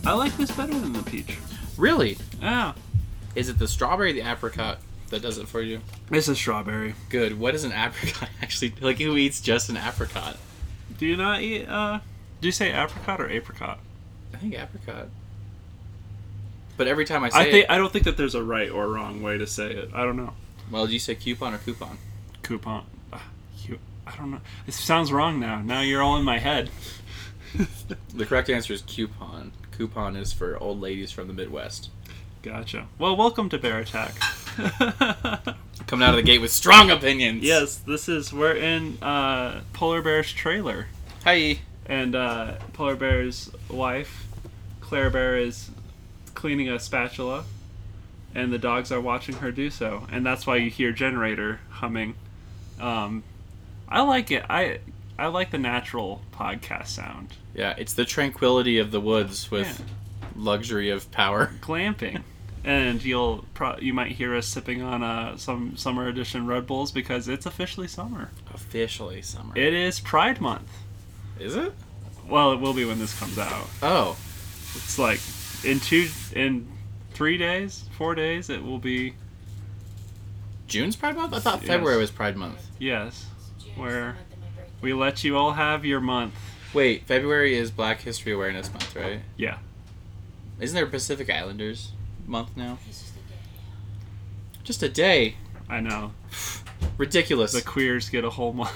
I like this better than the peach. Really? Yeah. Is it the strawberry or the apricot that does it for you? It's a strawberry. Good. What is an apricot actually? Like, who eats just an apricot? Do you not eat, do you say apricot or apricot? I think apricot. But every time I say it... I don't think that there's a right or wrong way to say it. I don't know. Well, do you say coupon or coupon? Coupon. I don't know. It sounds wrong now. Now you're all in my head. The correct answer is coupon. Coupon is for old ladies from the Midwest. Gotcha. Well, welcome to Bear Attack. Coming out of the gate with strong opinions. Yes, we're in Polar Bear's trailer. Hi. And Polar Bear's wife, Claire Bear, is cleaning a spatula, and the dogs are watching her do so. And that's why you hear generator humming. I like it. I like the natural podcast sound. Yeah, it's the tranquility of the woods with luxury of power. Glamping. And you might hear us sipping on some summer edition Red Bulls because it's officially summer. Officially summer. It is Pride Month. Is it? Well, it will be when this comes out. Oh. It's like in 4 days, it will be... June's Pride Month? I thought February was Pride Month. Yes. Where we let you all have your month. Wait, February is Black History Awareness Month, right? Yeah. Isn't there Pacific Islanders Month now? Just a day. I know. Ridiculous. The queers get a whole month.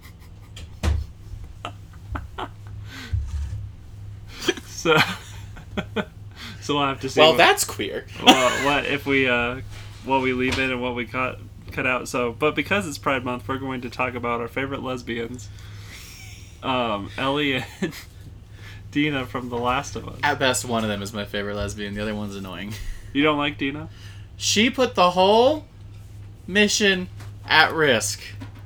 So we'll have to see. Well, that's queer. What if we what we leave in and what we cut out. So, but because it's Pride Month, we're going to talk about our favorite lesbians. Ellie and Dina from The Last of Us. At best, one of them is my favorite lesbian. The other one's annoying. You don't like Dina? She put the whole mission at risk.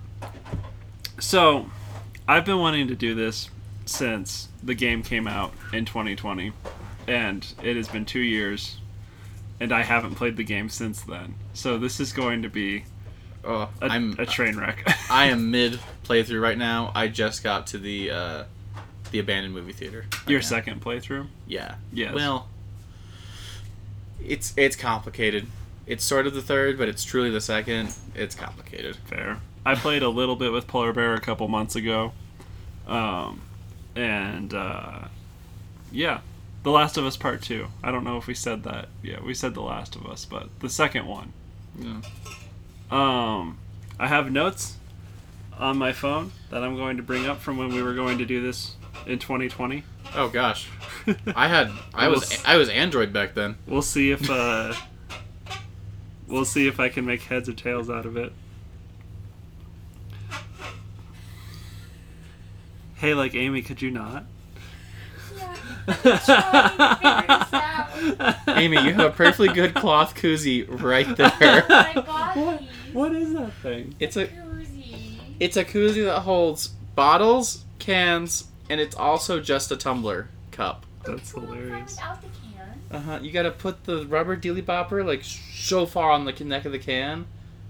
So, I've been wanting to do this since the game came out in 2020, and it has been 2 years, and I haven't played the game since then. So this is going to be a train wreck. I am mid playthrough right now. I just got to the abandoned movie theater. Your second playthrough? Yeah. Yes. Well, it's complicated. It's sort of the third, but it's truly the second. It's complicated. Fair. I played a little bit with Polar Bear a couple months ago. Yeah. The Last of Us Part 2. I don't know if we said that. Yeah, we said The Last of Us, but the second one. Yeah. I have notes on my phone that I'm going to bring up from when we were going to do this in 2020. Oh gosh. I was Android back then. We'll see if I can make heads or tails out of it. Hey, like Amy, could you not? Amy, you have a perfectly good cloth koozie right there. My body. What is that thing? It's a Koozie. koozie that holds bottles, cans, and it's also just a tumbler cup. That's hilarious. Without the can. You gotta put the rubber dealy bopper like so far on the neck of the can.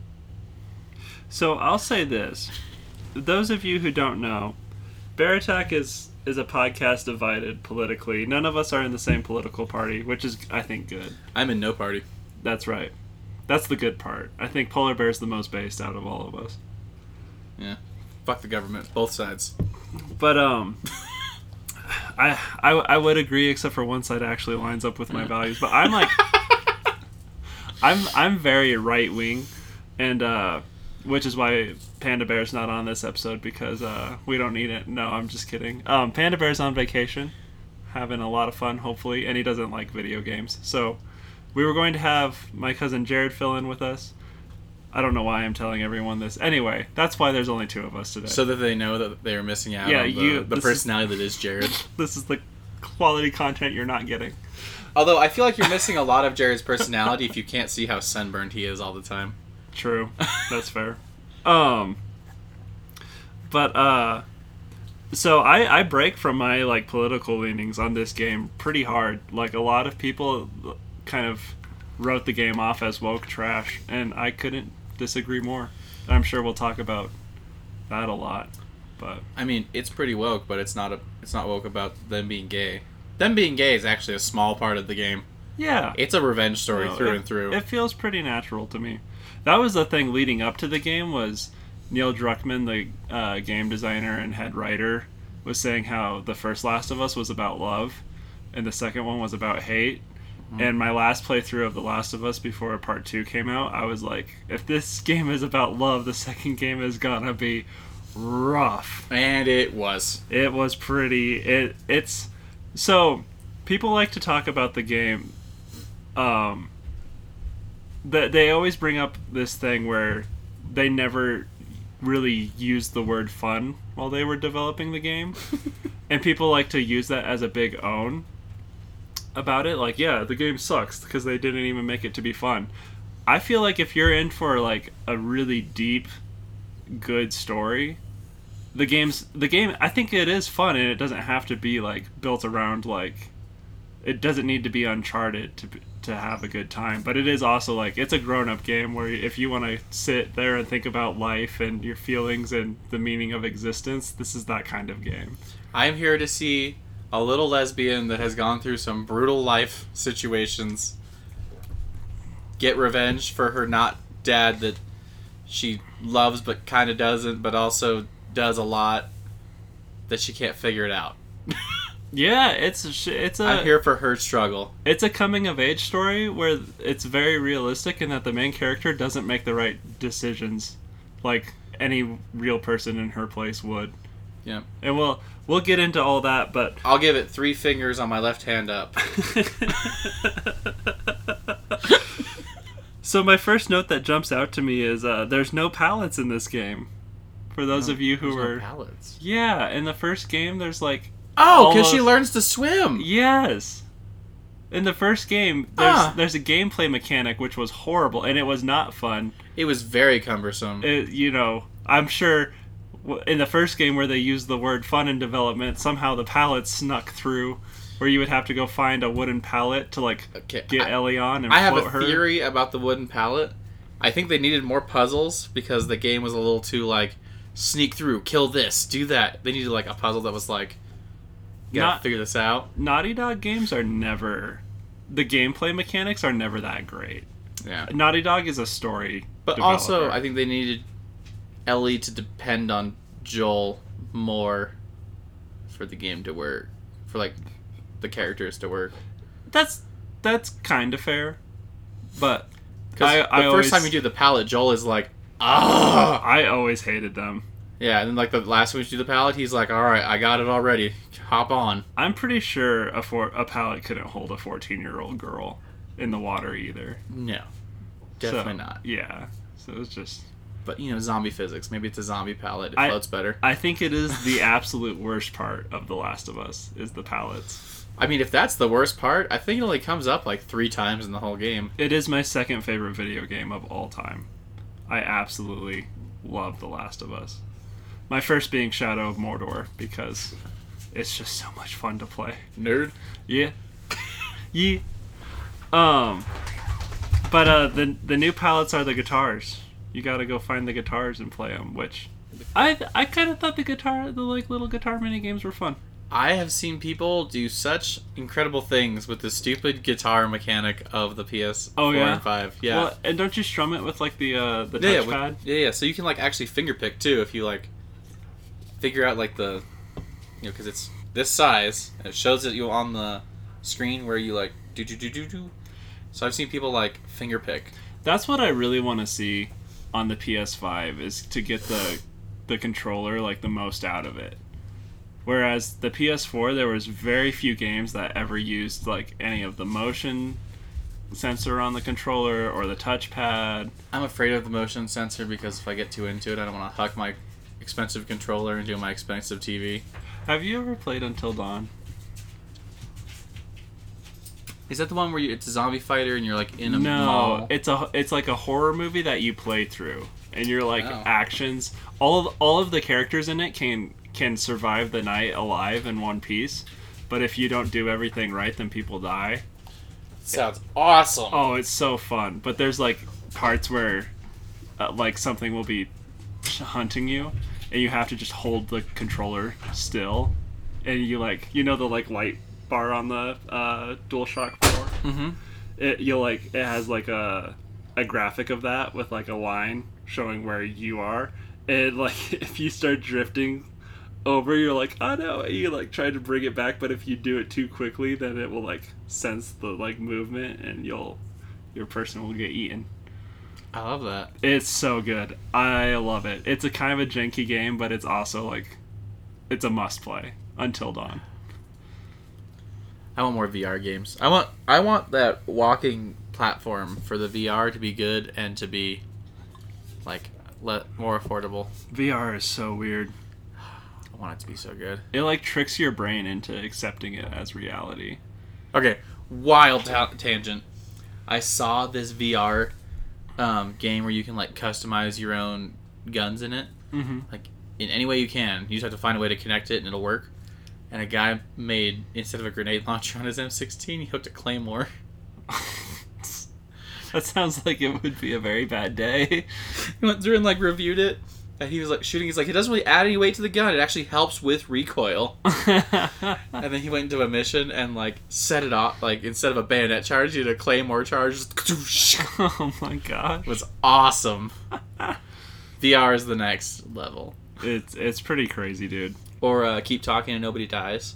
So I'll say this: those of you who don't know, Bear Attack is a podcast divided politically. None of us are in the same political party, which is, I think, good. I'm in no party. That's right. That's the good part. I think Polar Bear's the most based out of all of us. Yeah. Fuck the government. Both sides. But I would agree, except for one side actually lines up with my values. But I'm like, I'm very right wing, and which is why Panda Bear's not on this episode, because we don't need it. No, I'm just kidding. Panda Bear's on vacation, having a lot of fun, hopefully, and he doesn't like video games. So we were going to have my cousin Jared fill in with us. I don't know why I'm telling everyone this. Anyway, that's why there's only two of us today. So that they know that they're missing out on the personality that is Jared. This is the quality content you're not getting. Although I feel like you're missing a lot of Jared's personality if you can't see how sunburned he is all the time. True. That's fair. So I break from my like political leanings on this game pretty hard. Like, a lot of people kind of wrote the game off as woke trash, and I couldn't disagree more. I'm sure we'll talk about that a lot. But I mean, it's pretty woke, but it's not woke about them being gay. them being gay is actually a small part of the game. Yeah. It's a revenge story through and through. It feels pretty natural to me. That was the thing leading up to the game was Neil Druckmann, the game designer and head writer, was saying how the first Last of Us was about love and the second one was about hate. And my last playthrough of The Last of Us before Part 2 came out, I was like, if this game is about love, the second game is gonna be rough. And it was. It was pretty... It's... So, people like to talk about the game... They always bring up this thing where they never really used the word fun while they were developing the game. And people like to use that as a big own about it. Like, yeah, the game sucks because they didn't even make it to be fun. I feel like if you're in for like a really deep, good story, the game, I think it is fun, and it doesn't have to be like built around like, it doesn't need to be Uncharted to have a good time. But it is also like, it's a grown-up game where if you want to sit there and think about life and your feelings and the meaning of existence, this is that kind of game. I'm here to see a little lesbian that has gone through some brutal life situations get revenge for her not dad that she loves but kind of doesn't, but also does a lot that she can't figure it out. Yeah, it's a... I'm here for her struggle. It's a coming-of-age story where it's very realistic in that the main character doesn't make the right decisions like any real person in her place would. Yeah. And we'll get into all that, but... I'll give it 3 fingers on my left hand up. So my first note that jumps out to me is there's no pallets in this game. For those of you who were... No pallets. Yeah, in the first game there's like... Oh, because she learns to swim! Yes! In the first game, there's a gameplay mechanic which was horrible, and it was not fun. It was very cumbersome. I'm sure in the first game where they used the word fun in development, somehow the pallets snuck through, where you would have to go find a wooden pallet to get Ellie on and float her. I have a theory about the wooden pallet. I think they needed more puzzles because the game was a little too sneak through, kill this, do that. They needed a puzzle that was gotta figure this out. Naughty Dog games are never... The gameplay mechanics are never that great. Yeah. Naughty Dog is a story But developer. Also, I think they needed Ellie to depend on Joel more for the game to work. For, the characters to work. That's kind of fair. But... Because the first time you do the pallet, Joel is ah! I always hated them. Yeah, and then the last time you do the pallet, he's like, alright, I got it already. Hop on. I'm pretty sure a pallet couldn't hold a 14-year-old girl in the water either. No. Definitely not. Yeah. So it was just... But, zombie physics. Maybe it's a zombie pallet. It floats better. I think it is the absolute worst part of The Last of Us, is the pallets. I mean, if that's the worst part, I think it only comes up 3 times in the whole game. It is my second favorite video game of all time. I absolutely love The Last of Us. My first being Shadow of Mordor, because it's just so much fun to play. Nerd. Yeah. Yeah. But the new pallets are the guitars. You gotta go find the guitars and play them, which I kind of thought the little guitar mini games were fun. I have seen people do such incredible things with the stupid guitar mechanic of the PS4 and 5. Yeah. Well, and don't you strum it with the touchpad? Yeah. So you can actually finger pick too if you figure out the, because it's this size and it shows it you on the screen where you do. So I've seen people finger pick. That's what I really want to see on the PS5 is to get the controller the most out of it. Whereas the PS4, there was very few games that ever used any of the motion sensor on the controller or the touchpad. I'm afraid of the motion sensor because if I get too into it, I don't want to huck my expensive controller into my expensive TV. Have you ever played Until Dawn? Is that the one where it's a zombie fighter and you're in a mall? No, it's like a horror movie that you play through, and your actions. All of the characters in it can survive the night alive in one piece, but if you don't do everything right, then people die. Sounds awesome. Oh, it's so fun. But there's parts where something will be hunting you, and you have to just hold the controller still, and you the light bar on the DualShock 4. Mm-hmm. It has like a graphic of that with like a line showing where you are. And like if you start drifting over, you're like, oh no, you like try to bring it back, but if you do it too quickly, then it will like sense the like movement and your person will get eaten. I love that. It's so good. I love it. It's a kind of a janky game, but it's also like it's a must play Until Dawn. I want more VR games. I want that walking platform for the VR to be good and to be like more affordable. VR is so weird. I want it to be so good. It like tricks your brain into accepting it as reality. Okay, wild tangent. I saw this VR game where you can like customize your own guns in it, like in any way you can. You just have to find a way to connect it and it'll work. And a guy made, instead of a grenade launcher on his M16, he hooked a claymore. That sounds like it would be a very bad day. He went through and like reviewed it, and he was like shooting. He's like, it doesn't really add any weight to the gun. It actually helps with recoil. And then he went into a mission and like set it off. Like instead of a bayonet charge, he did a claymore charge. Oh my gosh, it was awesome. VR is the next level. It's pretty crazy, dude. Or Keep Talking and Nobody Dies.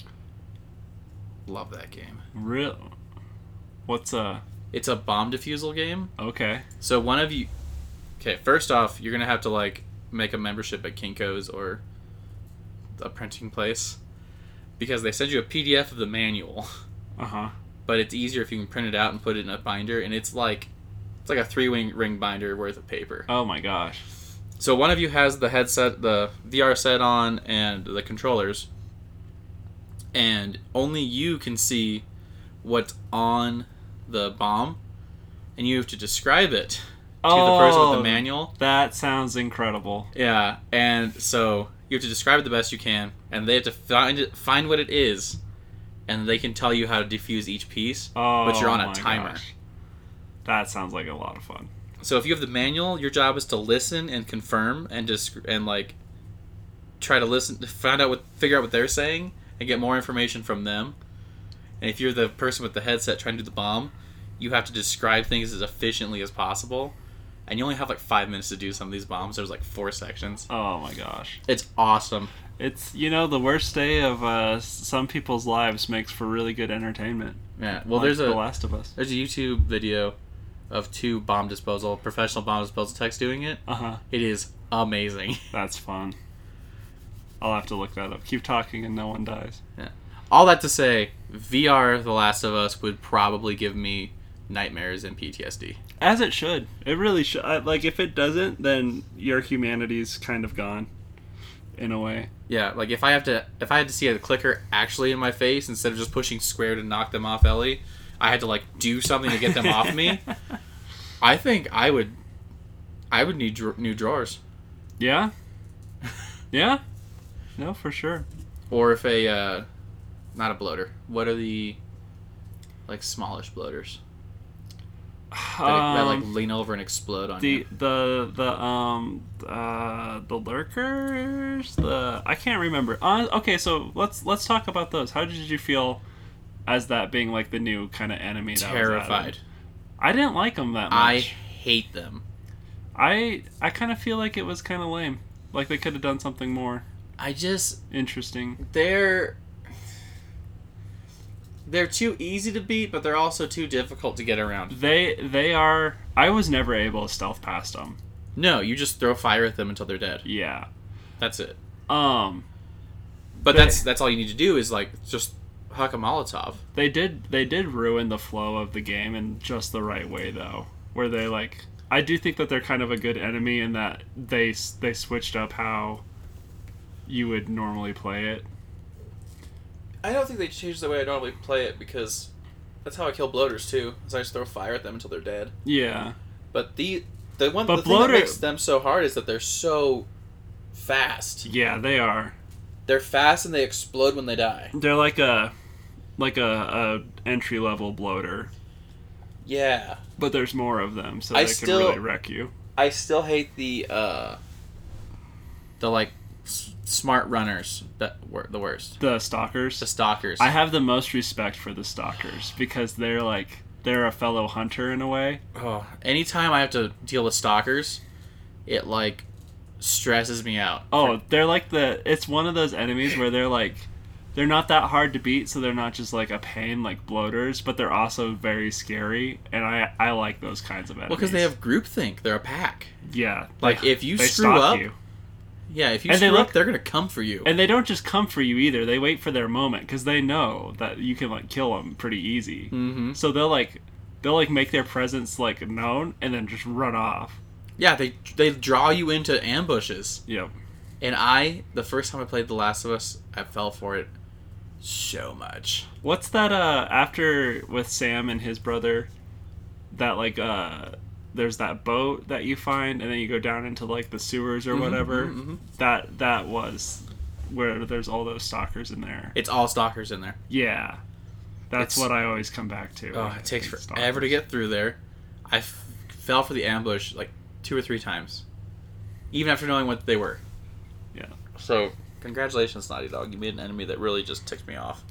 Love that game. Real? What's It's a bomb defusal game. Okay. So one of you... Okay, first off, you're going to have to, like, make a membership at Kinko's or a printing place. Because they send you a PDF of the manual. Uh-huh. But it's easier if you can print it out and put it in a binder. And it's like a 3-ring binder worth of paper. Oh my gosh. So one of you has the headset, the VR set on, and the controllers. And only you can see what's on the bomb. And you have to describe it to the person with the manual. That sounds incredible. Yeah, and so you have to describe it the best you can. And they have to find what it is. And they can tell you how to defuse each piece. But you're on a timer. Gosh. That sounds like a lot of fun. So if you have the manual, your job is to listen and confirm and like try to listen, figure out what they're saying and get more information from them. And if you're the person with the headset trying to do the bomb, you have to describe things as efficiently as possible. And you only have like 5 minutes to do some of these bombs. There's like 4 sections. Oh my gosh. It's awesome. It's, the worst day of some people's lives makes for really good entertainment. Yeah. Well, like there's The Last of Us. There's a YouTube video of 2 professional bomb disposal techs doing it. Uh-huh. It is amazing. That's fun. I'll have to look that up. Keep talking and no one dies. Yeah. All that to say, VR The Last of Us would probably give me nightmares and PTSD. As it should. It really should. Like, if it doesn't, then your humanity's kind of gone. In a way. Yeah, like if I had to see a clicker actually in my face instead of just pushing square to knock them off Ellie, I had to like do something to get them off me. I think I would need new drawers. Yeah? Yeah? No, for sure. Or if not a bloater. What are the like smallish bloaters? That like lean over and explode on you. The lurkers. I can't remember. Okay, so let's talk about those. How did you feel as that being like the new kind of enemy? That Terrified. Was I didn't like them that much. I hate them. I kind of feel like it was kind of lame. Like they could have done something more. Interesting. They're too easy to beat, but they're also too difficult to get around. They are. I was never able to stealth past them. No, you just throw fire at them until they're dead. Yeah. That's it. But that's all you need to do is like just huck a Molotov. They did ruin the flow of the game in just the right way though, where they like. I do think that they're kind of a good enemy in that they switched up how you would normally play it. I don't think they changed the way I normally play it because that's how I kill bloaters too. Is I just throw fire at them until they're dead. Yeah. But the thing that makes them so hard is that they're so fast. Yeah, they are. They're fast and they explode when they die. They're like a entry level bloater. Yeah. But there's more of them, so they can really wreck you. I still hate the like smart runners that were the worst. The stalkers. The stalkers. I have the most respect for the stalkers because they're a fellow hunter in a way. Oh, anytime I have to deal with stalkers, it like stresses me out. Oh, they're like it's one of those enemies where they're not that hard to beat, so they're not just like a pain like bloaters, but they're also very scary, and I like those kinds of enemies. Well, because they have groupthink. They're a pack. Yeah. Like, if you they screw stalk up... you. Yeah, if you And screw up, they're going to come for you. And they don't just come for you either. They wait for their moment, because they know that you can like kill them pretty easy. Mm-hmm. So they'll make their presence like known, and then just run off. Yeah, they draw you into ambushes. Yep. And the first time I played The Last of Us, I fell for it so much. What's that after with Sam and his brother, that like there's that boat that you find and then you go down into like the sewers or whatever. Mm-hmm. That was where there's all those stalkers in there. It's all stalkers in there. Yeah. That's what I always come back to. Oh, it takes forever to get through there. I fell for the ambush like 2 or 3 times. Even after knowing what they were. Yeah. So, congratulations, Naughty Dog. You made an enemy that really just ticked me off.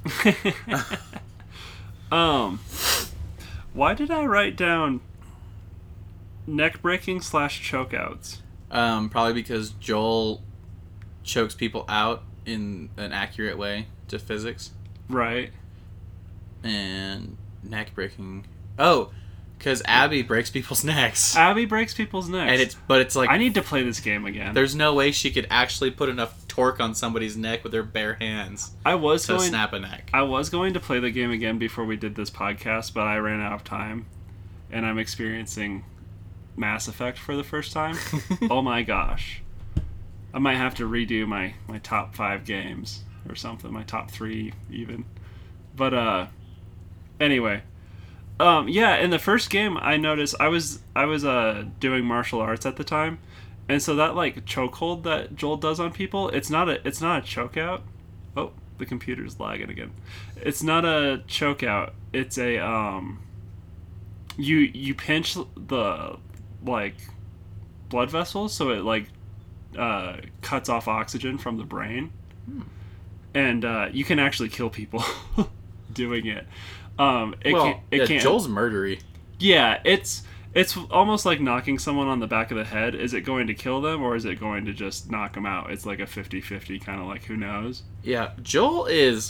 Why did I write down neck breaking / chokeouts? Probably because Joel chokes people out in an accurate way to physics. Right. And neck breaking. Oh, because Abby breaks people's necks. Abby breaks people's necks. But it's like, I need to play this game again. There's no way she could actually put enough torque on somebody's neck with her bare hands to snap a neck. I was going to play the game again before we did this podcast, but I ran out of time, and I'm experiencing Mass Effect for the first time. Oh my gosh. I might have to redo my top 5 games or something, my top 3 even. But anyway, yeah, in the first game I noticed I was doing martial arts at the time, and so that like chokehold that Joel does on people, it's not a chokeout. Oh, the computer's lagging again. It's not a chokeout. It's a you pinch the like blood vessels, so it like cuts off oxygen from the brain, and you can actually kill people doing it. Joel's murdery. Yeah, it's almost like knocking someone on the back of the head. Is it going to kill them, or is it going to just knock them out? It's like a 50-50 kind of like, who knows? Yeah, Joel is...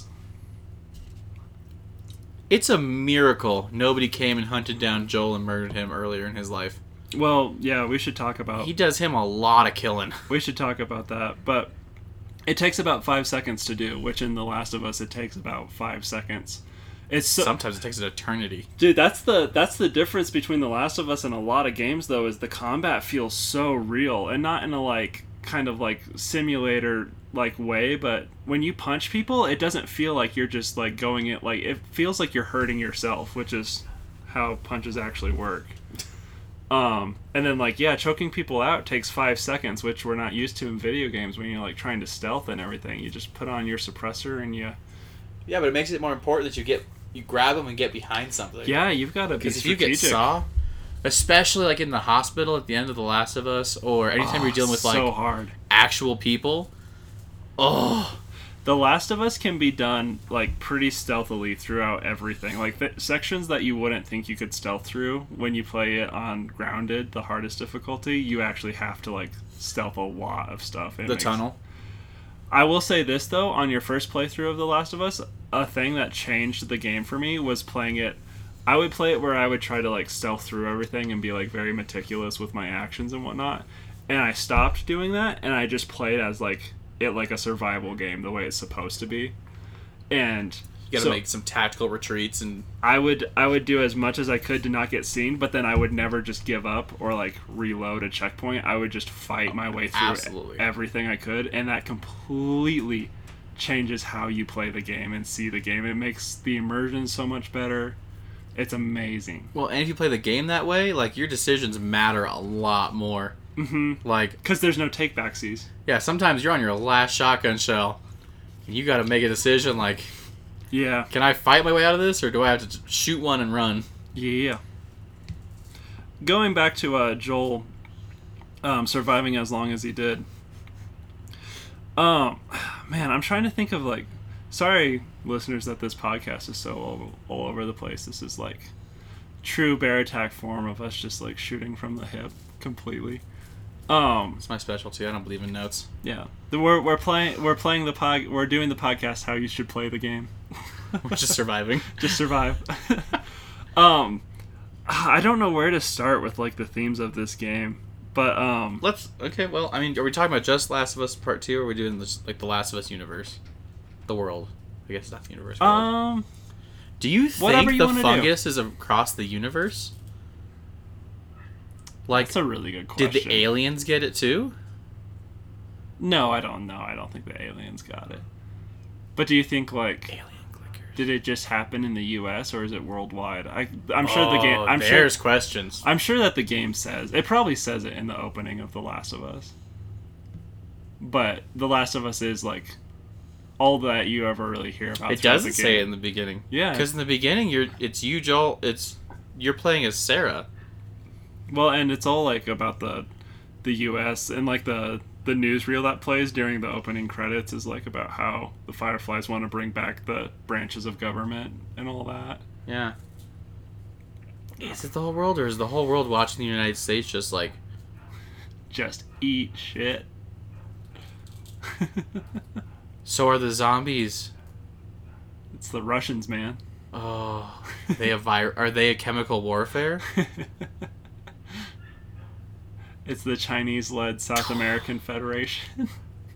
It's a miracle nobody came and hunted down Joel and murdered him earlier in his life. Well, yeah, we should talk about... He does him a lot of killing. We should talk about that, but it takes about 5 seconds to do, which in The Last of Us, it takes about 5 seconds. Sometimes it takes an eternity. Dude, that's the difference between The Last of Us and a lot of games, though, is the combat feels so real, and not in a like kind of like simulator like way, but when you punch people, it doesn't feel like you're just like going it, like it feels like you're hurting yourself, which is how punches actually work. And then like, yeah, choking people out takes 5 seconds, which we're not used to in video games when you're like trying to stealth and everything. You just put on your suppressor and you... Yeah, but it makes it more important that you grab them and get behind something. Yeah, you've got to be Because if strategic. you get saw, especially like in the hospital at the end of The Last of Us, or anytime you're dealing with like so hard. Actual people, The Last of Us can be done like pretty stealthily throughout everything. Like the sections that you wouldn't think you could stealth through when you play it on Grounded, the hardest difficulty, you actually have to like stealth a lot of stuff. Tunnel. I will say this though, on your first playthrough of The Last of Us, a thing that changed the game for me was playing it. I would play it where I would try to like stealth through everything and be like very meticulous with my actions and whatnot. And I stopped doing that, and I just played as like a survival game the way it's supposed to be. And you gotta make some tactical retreats, and I would do as much as I could to not get seen, but then I would never just give up or like reload a checkpoint. I would just fight my way through everything I could, and that completely changes how you play the game and see the game. It makes the immersion so much better. It's amazing. Well, and if you play the game that way, like your decisions matter a lot more. Mm-hmm. Like, because there's no take-backsies. Yeah, sometimes you're on your last shotgun shell, and you got to make a decision like, yeah, can I fight my way out of this, or do I have to shoot one and run? Yeah. Going back to Joel surviving as long as he did, Man, I'm trying to think of like. Sorry, listeners, that this podcast is so all over the place. This is like true bear attack form of us just like shooting from the hip completely. It's my specialty. I don't believe in notes. Yeah, we're playing we're doing the podcast how you should play the game. We're just surviving. Just survive. I don't know where to start with like the themes of this game, but Okay, well, I mean, are we talking about just Last of Us Part 2, or are we doing this, like the Last of Us universe? The world. I guess not the universe. World. Do you think the fungus is across the universe? Like, that's a really good question. Did the aliens get it too? No, I don't know. I don't think the aliens got it. But do you think like Alien clickers. Did it just happen in the U.S. or is it worldwide? I'm sure the game. There's questions. I'm sure that the game says it. Probably says it in the opening of The Last of Us. But The Last of Us is like all that you ever really hear about. It doesn't say it in the beginning. Yeah, because in the beginning, it's you, Joel. You're playing as Sarah. Well, and it's all like about the U.S. and like the newsreel that plays during the opening credits is like about how the Fireflies want to bring back the branches of government and all that. Yeah. Is it the whole world, or is the whole world watching the United States just like eat shit? So are the zombies? It's the Russians, man. Oh, they have are they a chemical warfare? It's the Chinese-led South American Federation.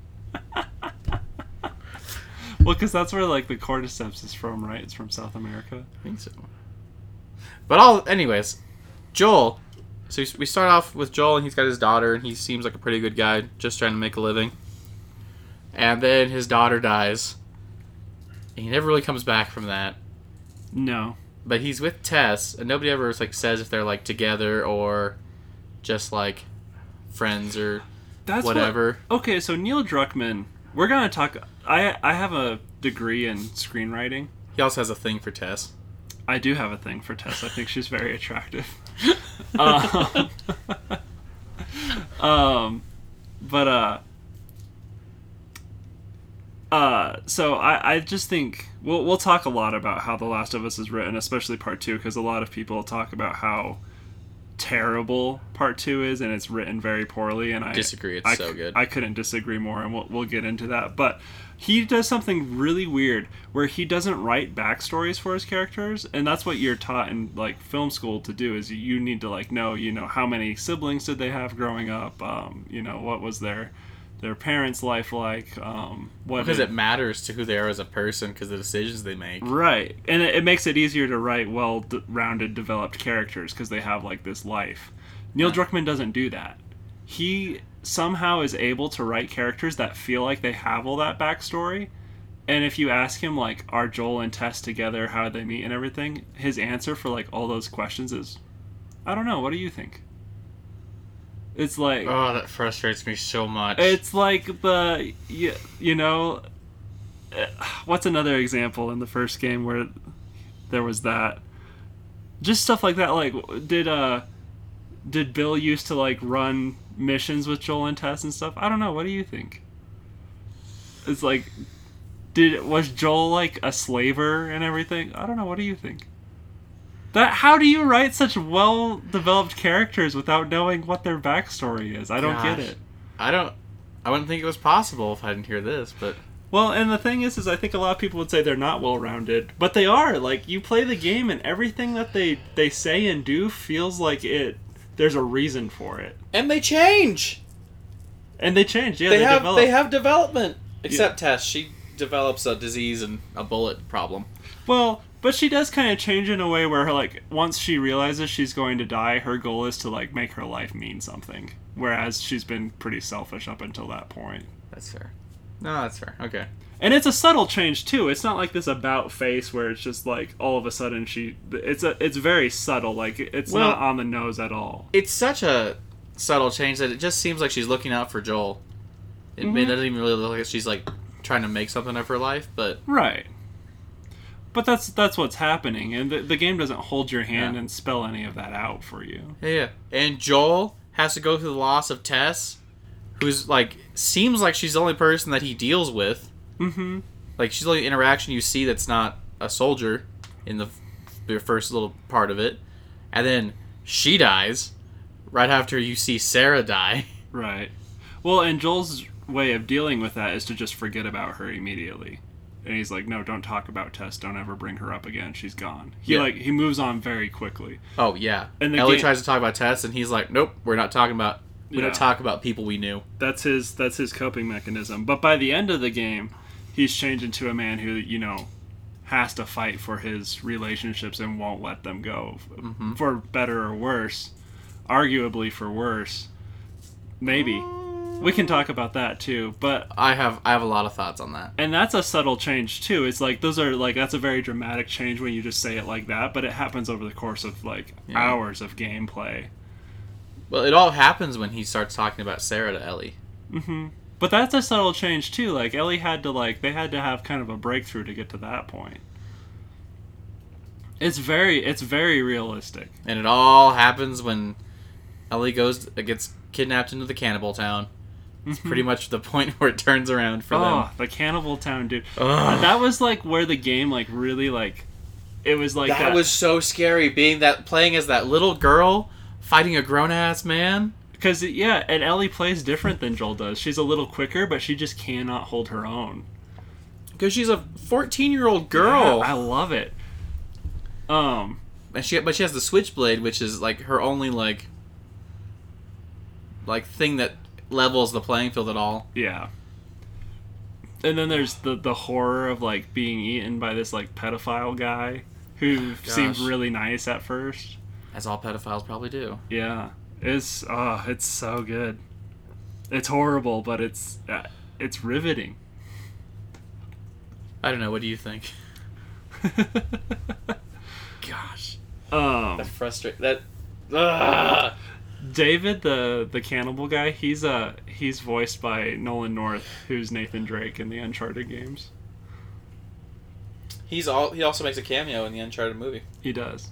Well, because that's where like the cordyceps is from, right? It's from South America. I think so. But anyways, Joel. So we start off with Joel, and he's got his daughter, and he seems like a pretty good guy, just trying to make a living. And then his daughter dies. And he never really comes back from that. No. But he's with Tess, and nobody ever like says if they're like together or just like friends or whatever. Okay, so Neil Druckmann, we're gonna talk. I have a degree in screenwriting. He also has a thing for Tess. I do have a thing for Tess. I think she's very attractive. So I just think we'll talk a lot about how The Last of Us is written, especially Part 2, because a lot of people talk about how terrible Part 2 is, and it's written very poorly. And I disagree. It's so good. I couldn't disagree more, and we'll get into that. But he does something really weird where he doesn't write backstories for his characters, and that's what you're taught in like film school to do. Is you need to like know how many siblings did they have growing up, what was their parents' life like, because it matters to who they are as a person, because the decisions they make. Right, and it makes it easier to write well-rounded, developed characters because they have like this life. Neil Druckmann doesn't do that. He somehow is able to write characters that feel like they have all that backstory, and if you ask him like, are Joel and Tess together, how did they meet and everything, his answer for like all those questions is, I don't know, what do you think? It's like... Oh, that frustrates me so much. It's like the... what's another example in the first game where there was that? Just stuff like that. Like, did Bill used to, like, run missions with Joel and Tess and stuff? I don't know. What do you think? It's like... Was Joel, like, a slaver and everything? I don't know. What do you think? How do you write such well-developed characters without knowing what their backstory is? I don't get it. I wouldn't think it was possible if I didn't hear this, but... Well, and the thing is I think a lot of people would say they're not well-rounded, but they are. Like, you play the game and everything that they say and do feels like there's a reason for it. And they change! And they change, yeah. They have development. Except Tess, she develops a disease and a bullet problem. Well... But she does kind of change in a way where, like, once she realizes she's going to die, her goal is to, like, make her life mean something. Whereas she's been pretty selfish up until that point. That's fair. No, that's fair. Okay. And it's a subtle change, too. It's not like this about face where it's just, like, all of a sudden it's very subtle. Like, it's not on the nose at all. It's such a subtle change that it just seems like she's looking out for Joel. It doesn't even really look like she's, like, trying to make something of her life, but... Right. But that's what's happening, and the game doesn't hold your hand and spell any of that out for you. Yeah. And Joel has to go through the loss of Tess, who's like seems like she's the only person that he deals with. Mm-hmm. Like she's the only interaction you see that's not a soldier in the first little part of it, and then she dies right after you see Sarah die. Right. Well, and Joel's way of dealing with that is to just forget about her immediately. And he's like, no, don't talk about Tess. Don't ever bring her up again. She's gone. He moves on very quickly. Oh yeah. And Ellie tries to talk about Tess, and he's like, nope, we're not talking about. We don't Yeah. talk about people we knew. That's his coping mechanism. But by the end of the game, he's changed into a man who, has to fight for his relationships and won't let them go. Mm-hmm. For better or worse. Arguably for worse. Maybe. We can talk about that too. But I have a lot of thoughts on that. and that's a subtle change too. It's like that's a very dramatic change when you just say it like that, but it happens over the course of hours of gameplay. Well, it all happens when he starts talking about Sarah to Ellie. Mm-hmm. But that's a subtle change too. Like Ellie had to they had to have kind of a breakthrough to get to that point. It's very realistic. And it all happens when Ellie gets kidnapped into the cannibal town. It's pretty much the point where it turns around for them. Oh, the cannibal town, dude. Ugh. That was where the game really it was That was so scary, playing as that little girl fighting a grown ass man. Because, and Ellie plays different than Joel does. She's a little quicker, but she just cannot hold her own. Because she's a 14-year-old girl. Yeah, I love it. And she has the switchblade, which is her only thing that levels the playing field at all. Yeah. And then there's the horror of being eaten by this pedophile guy who seemed really nice at first. As all pedophiles probably do. Yeah. It's so good. It's horrible, but it's riveting. I don't know. What do you think? Gosh. That frustrates. David, the cannibal guy, he's voiced by Nolan North, who's Nathan Drake in the Uncharted games. He also makes a cameo in the Uncharted movie. He does.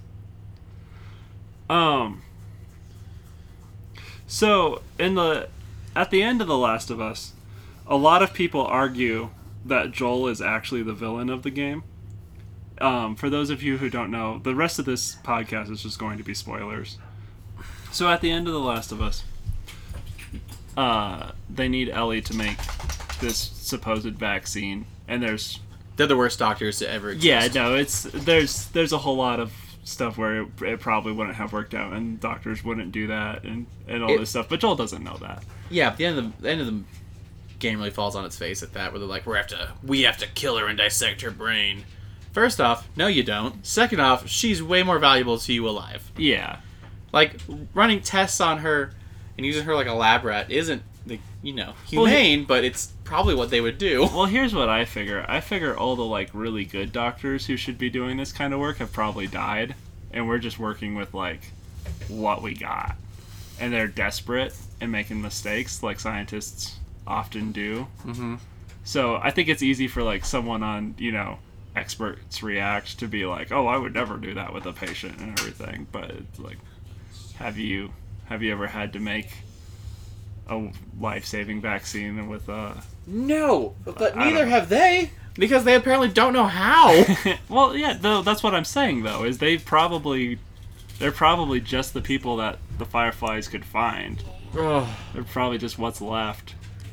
So at the end of The Last of Us, a lot of people argue that Joel is actually the villain of the game. For those of you who don't know, the rest of this podcast is just going to be spoilers. So at the end of The Last of Us, they need Ellie to make this supposed vaccine, and they're the worst doctors to ever exist. Yeah, no, there's a whole lot of stuff where it probably wouldn't have worked out, and doctors wouldn't do that, and all this stuff. But Joel doesn't know that. Yeah, the end of the game really falls on its face at that, where they're like, we have to kill her and dissect her brain. First off, no, you don't. Second off, she's way more valuable to you alive. Yeah. Running tests on her and using her like a lab rat isn't, humane, but it's probably what they would do. Well, here's what I figure. I figure all the, really good doctors who should be doing this kind of work have probably died, and we're just working with, what we got. And they're desperate and making mistakes, like scientists often do. Mm-hmm. So I think it's easy for, someone on, Experts React to be like, oh, I would never do that with a patient and everything. But it's have you ever had to make a life-saving vaccine with No, but neither have they, because they apparently don't know how. Well, yeah, though that's what I'm saying though, is they're probably just the people that the Fireflies could find. Oh. They're probably just what's left.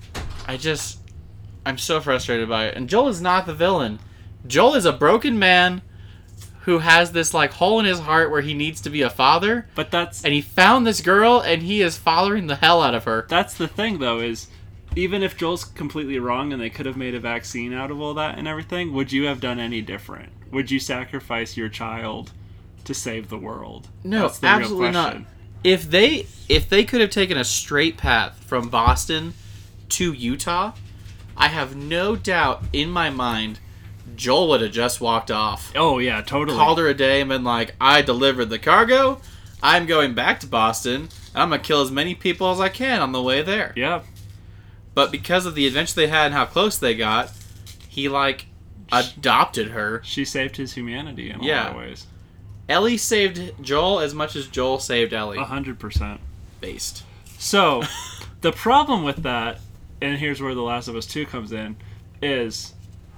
I'm so frustrated by it. And Joel is not the villain. Joel is a broken man who has this hole in his heart where he needs to be a father. But and he found this girl and he is fathering the hell out of her. That's the thing though, is even if Joel's completely wrong and they could have made a vaccine out of all that and everything, would you have done any different? Would you sacrifice your child to save the world? No, that's the absolutely real not. question. If they could have taken a straight path from Boston to Utah, I have no doubt in my mind Joel would have just walked off. Oh yeah, totally. Called her a day and been like, I delivered the cargo, I'm going back to Boston, and I'm going to kill as many people as I can on the way there. Yeah. But because of the adventure they had and how close they got, he adopted her. She saved his humanity in a lot of ways. Ellie saved Joel as much as Joel saved Ellie. 100%. Based. So, The problem with that, and here's where The Last of Us 2 comes in, is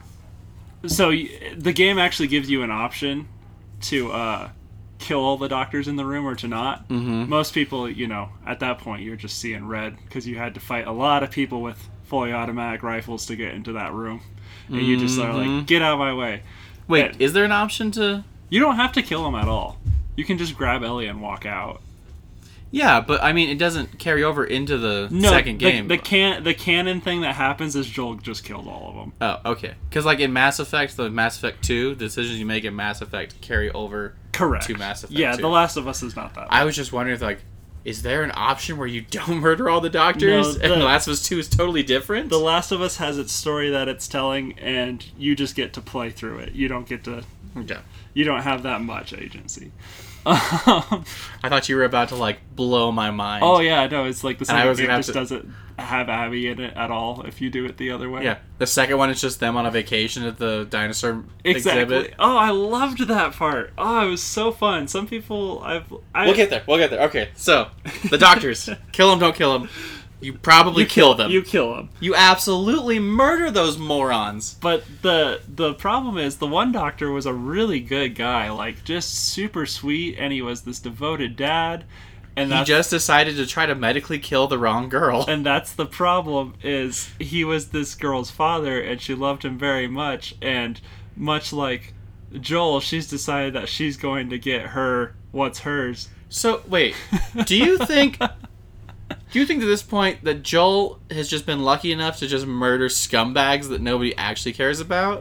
the game actually gives you an option to kill all the doctors in the room or to not. Mm-hmm. Most people, at that point, you're just seeing red because you had to fight a lot of people with fully automatic rifles to get into that room. And you just are like, get out of my way. Wait, And is there an option to... you don't have to kill them at all. You can just grab Ellie and walk out. Yeah, but I mean, it doesn't carry over into the second game. The canon thing that happens is Joel just killed all of them. Oh, okay. Because like in Mass Effect, the Mass Effect 2, the decisions you make in Mass Effect carry over Correct. to Mass Effect Yeah, 2. The Last of Us is not that. I was just wondering, like, is there an option where you don't murder all the doctors? No, And The Last of Us 2 is totally different? The Last of Us has its story that it's telling, and you just get to play through it. You don't get to... Okay. You don't have that much agency. I thought you were about to, like, blow my mind. Oh, yeah, no, it's like the And I second was game gonna just doesn't have Abby in it at all if you do it the other way. Yeah. The second one is just them on a vacation at the dinosaur Exactly. exhibit. Oh, I loved that part. Oh, it was so fun. Some people... We'll get there. Okay, so, the doctors. Kill them, don't kill them. You probably kill them. You kill them. You absolutely murder those morons. But the problem is the one doctor was a really good guy, like just super sweet, and he was this devoted dad. And He just decided to try to medically kill the wrong girl. and that's the problem is he was this girl's father, and she loved him very much. And much like Joel, she's decided that she's going to get her what's hers. So, wait. Do you think at this point that Joel has just been lucky enough to just murder scumbags that nobody actually cares about?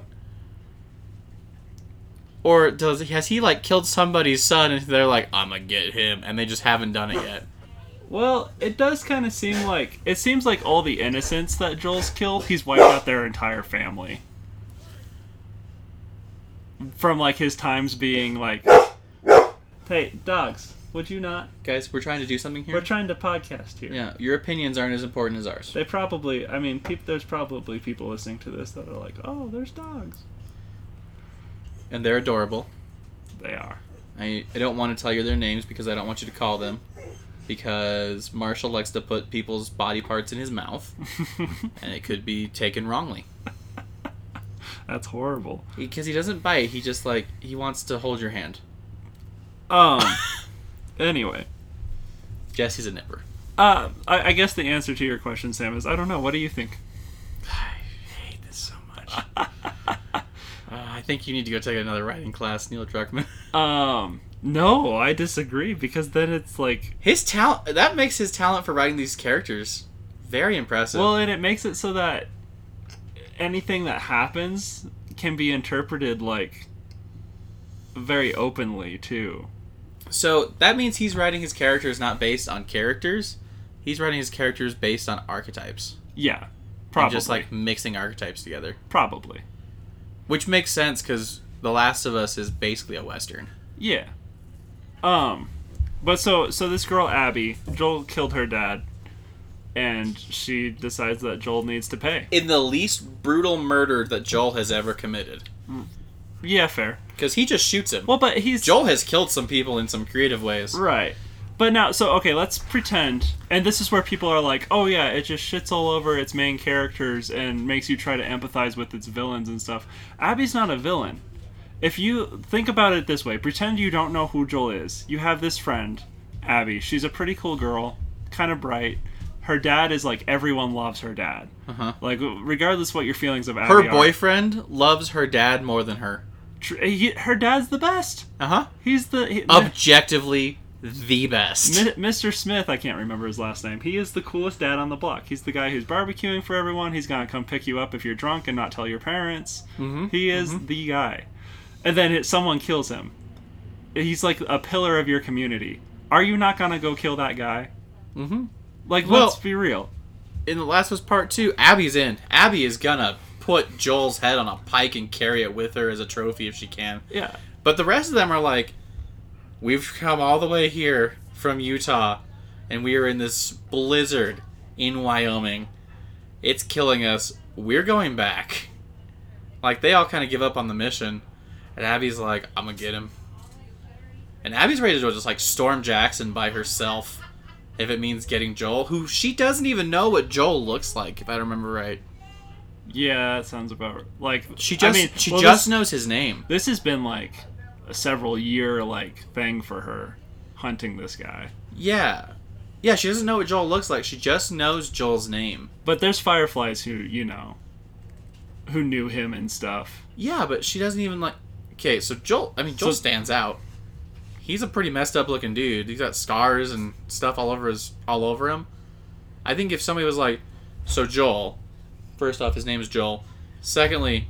Or has he, like, killed somebody's son and they're like, I'm gonna get him, and they just haven't done it yet? Well, it does kind of seem like... It seems like all the innocents that Joel's killed, he's wiped out their entire family. From, like, his times being, like... Hey, dogs, would you not? Guys, we're trying to do something here. We're trying to podcast here. Yeah, your opinions aren't as important as ours. They probably... I mean, there's probably people listening to this that are like, oh, there's dogs. And they're adorable. They are. I don't want to tell you their names because I don't want you to call them. Because Marshall likes to put people's body parts in his mouth. And it could be taken wrongly. That's horrible. Because he doesn't bite. He just, like, he wants to hold your hand. Anyway. Jesse's a nipper. I guess the answer to your question, Sam, is I don't know. What do you think? I hate this so much. I think you need to go take another writing class, Neil Druckmann. No, I disagree, because then it's like... His talent, that makes his talent for writing these characters very impressive. Well, and it makes it so that anything that happens can be interpreted, like, very openly, too. So, that means he's writing his characters not based on characters. He's writing his characters based on archetypes. Yeah, probably. And just, like, mixing archetypes together. Probably. Which makes sense, because The Last of Us is basically a Western. Yeah. But so this girl, Abby, Joel killed her dad, and she decides that Joel needs to pay. In the least brutal murder that Joel has ever committed. Yeah, fair. Because he just shoots him. Well, but Joel has killed some people in some creative ways. Right. But now, so, okay, let's pretend, and this is where people are like, oh yeah, it just shits all over its main characters and makes you try to empathize with its villains and stuff. Abby's not a villain. If you think about it this way, pretend you don't know who Joel is. You have this friend, Abby. She's a pretty cool girl, kind of bright. Her dad is like, everyone loves her dad. Uh-huh. Like, regardless what your feelings of Abby Her are. boyfriend loves her dad more than her. Her dad's the best. Uh-huh. He's the... Objectively the best. Mr. Smith, I can't remember his last name. He is the coolest dad on the block. He's the guy who's barbecuing for everyone. He's gonna come pick you up if you're drunk and not tell your parents. Mm-hmm. He is the guy. And then someone kills him. He's like a pillar of your community. Are you not gonna go kill that guy? Mm-hmm. Like, Well, let's be real. In The Last of Us Part 2, Abby's in. Abby is gonna put Joel's head on a pike and carry it with her as a trophy if she can. Yeah. But the rest of them are like, we've come all the way here from Utah, and we are in this blizzard in Wyoming. It's killing us. We're going back. Like, they all kind of give up on the mission, and Abby's like, I'm gonna get him. And Abby's ready to just, like, storm Jackson by herself if it means getting Joel, who she doesn't even know what Joel looks like, if I remember right. Yeah, that sounds about like. She just knows his name. This has been like a several year like thing for her, hunting this guy. Yeah. Yeah, she doesn't know what Joel looks like. She just knows Joel's name. But there's Fireflies who who knew him and stuff. Yeah, but she doesn't even like. Okay, so Joel stands out. He's a pretty messed up looking dude. He's got scars and stuff all over him. I think if somebody was like, so Joel, first off, his name is Joel. Secondly,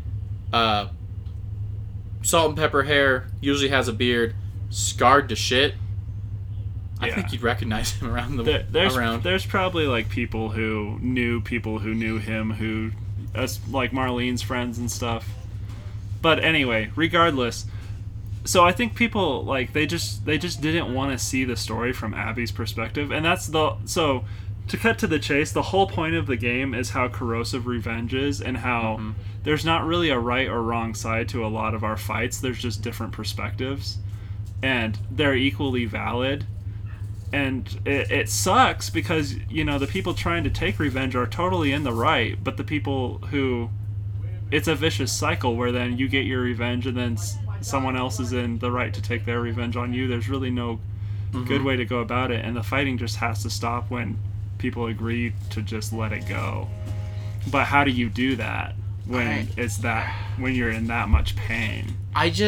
salt and pepper hair, usually has a beard, scarred to shit. I think you'd recognize him around There's probably like people who knew him who, like Marlene's friends and stuff. But anyway, regardless, so I think people like they just didn't want to see the story from Abby's perspective, and so to cut to the chase, the whole point of the game is how corrosive revenge is, and how there's not really a right or wrong side to a lot of our fights. There's just different perspectives, and they're equally valid. And it sucks because, the people trying to take revenge are totally in the right, but the people who... It's a vicious cycle where then you get your revenge and then someone else is in the right to take their revenge on you. There's really no good way to go about it, and the fighting just has to stop when people agree to just let it go. But how do you do that when when you're in that much pain?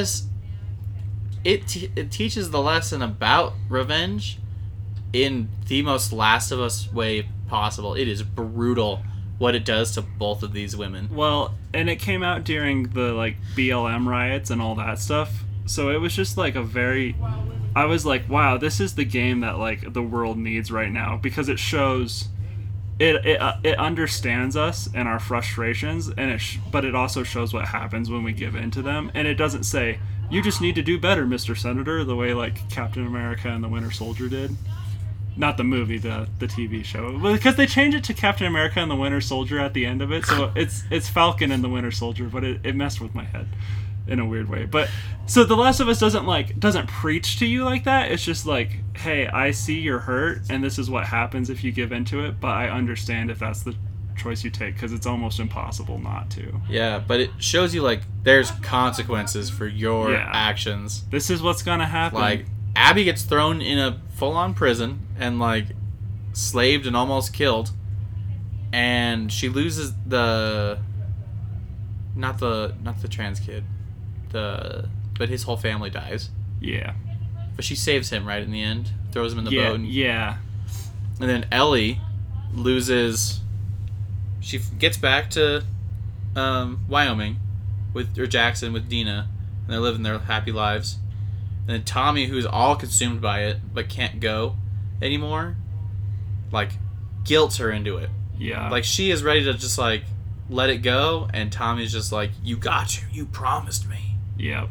It teaches the lesson about revenge in the most Last of Us way possible. It is brutal what it does to both of these women. Well, and it came out during the BLM riots and all that stuff. So it was just I was like, wow, this is the game that the world needs right now, because it shows it understands us and our frustrations, and but it also shows what happens when we give in to them. And it doesn't say you just need to do better, Mr. Senator, the way Captain America and the Winter Soldier did. Not the movie, the TV show. Because they changed it to Captain America and the Winter Soldier at the end of it. So it's Falcon and the Winter Soldier, but it messed with my head in a weird way. But so The Last of Us doesn't preach to you like that. It's just hey, I see you're hurt, and this is what happens if you give into it, but I understand if that's the choice you take, because it's almost impossible not to. Yeah, but it shows you there's consequences for your actions. This is what's gonna happen. Abby gets thrown in a full-on prison and slaved and almost killed, and she loses not the trans kid, but his whole family dies. Yeah, but she saves him right in the end, throws him in the boat. Yeah, and then Ellie loses. She gets back to Wyoming or Jackson with Dina, and they're living their happy lives. And then Tommy, who's all consumed by it but can't go anymore, guilts her into it. Yeah. She is ready to just let it go, and Tommy's just you got to. You promised me. Yep.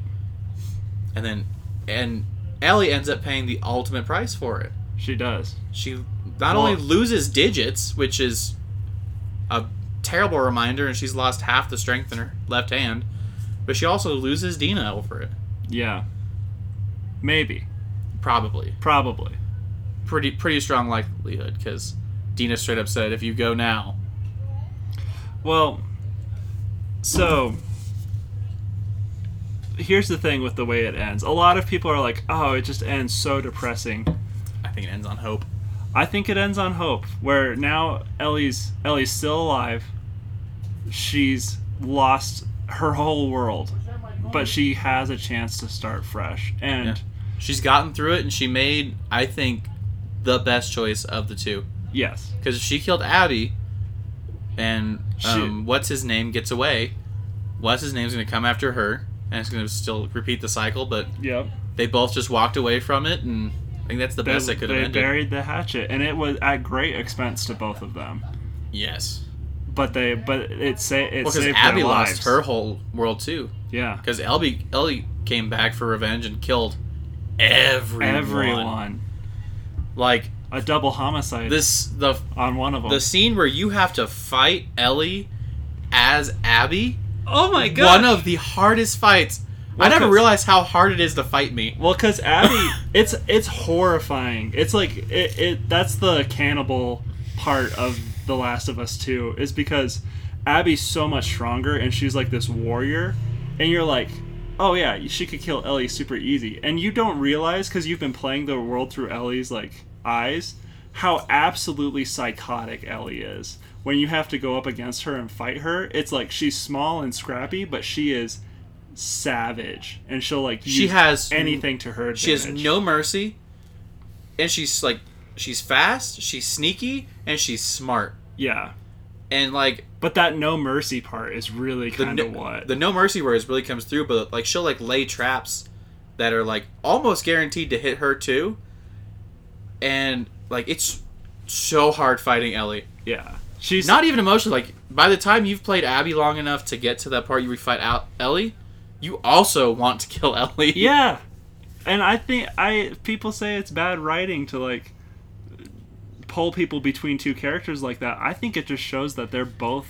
And Ellie ends up paying the ultimate price for it. She does. She not only loses digits, which is a terrible reminder, and she's lost half the strength in her left hand, but she also loses Dina over it. Yeah. Maybe. Probably. Pretty strong likelihood, because Dina straight up said, if you go now. Well, so here's the thing with the way it ends. A lot of people are like, oh, it just ends so depressing. I think it ends on hope. I think it ends on hope, where now Ellie's still alive. She's lost her whole world, but she has a chance to start fresh. And she's gotten through it, and she made, I think, the best choice of the two. Yes. Because if she killed Abby, and what's-his-name gets away, what's-his-name's going to come after her, and it's going to still repeat the cycle, but they both just walked away from it, and I think that's the best they could have ended. They buried the hatchet, and it was at great expense to both of them. Yes. But it saved because their Abby lives. lost her whole world too. Yeah. Because Ellie came back for revenge and killed everyone. A double homicide. On one of them. The scene where you have to fight Ellie as Abby. Oh my god! One of the hardest fights I never 'cause- realized how hard it is to fight me. Well, because Abby, it's horrifying. It's like that's the cannibal part of The Last of Us 2, is because Abby's so much stronger and she's like this warrior, and you're like, oh yeah, she could kill Ellie super easy, and you don't realize because you've been playing the world through Ellie's like eyes how absolutely psychotic Ellie is. When you have to go up against her and fight her, it's like she's small and scrappy, but she is savage, and she'll like use She has anything to her advantage. She has no mercy, and she's fast, she's sneaky, and she's smart. Yeah, And like but that no mercy part is really kind of what the no mercy words really comes through. But like she'll like lay traps that are like almost guaranteed to hit her too, and like it's so hard fighting Ellie. yeah. She's Not even emotional. Like by the time you've played Abby long enough to get to that part you fight out Ellie, you also want to kill Ellie. yeah, and I think people say it's bad writing to like pull people between two characters like that. I think it just shows that they're both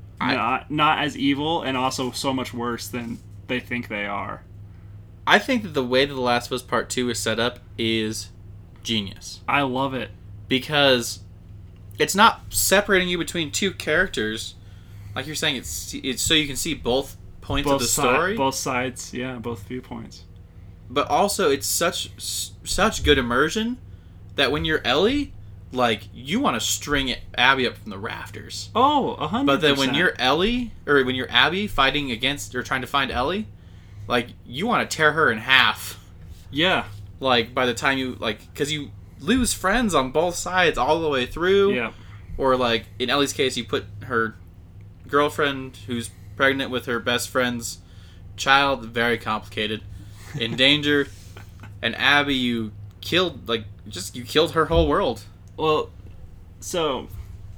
not as evil and also so much worse than they think they are. I think that the way that The Last of Us Part 2 is set up is genius. I love it. Because it's not separating you between two characters. Like you're saying, it's so you can see both points of the story. Both sides, yeah, both viewpoints. But also, it's such good immersion that when you're Ellie, like, you want to string Abby up from the rafters. Oh, 100%. But then when you're Ellie, or when you're Abby fighting against, or trying to find Ellie, like, you want to tear her in half. Yeah. Like, by the time you, like, because you lose friends on both sides all the way through. Yeah. Or, like, in Ellie's case, you put her girlfriend, who's pregnant with her best friend's child, very complicated, in danger. And Abby, you killed, like, you killed her whole world. Well, so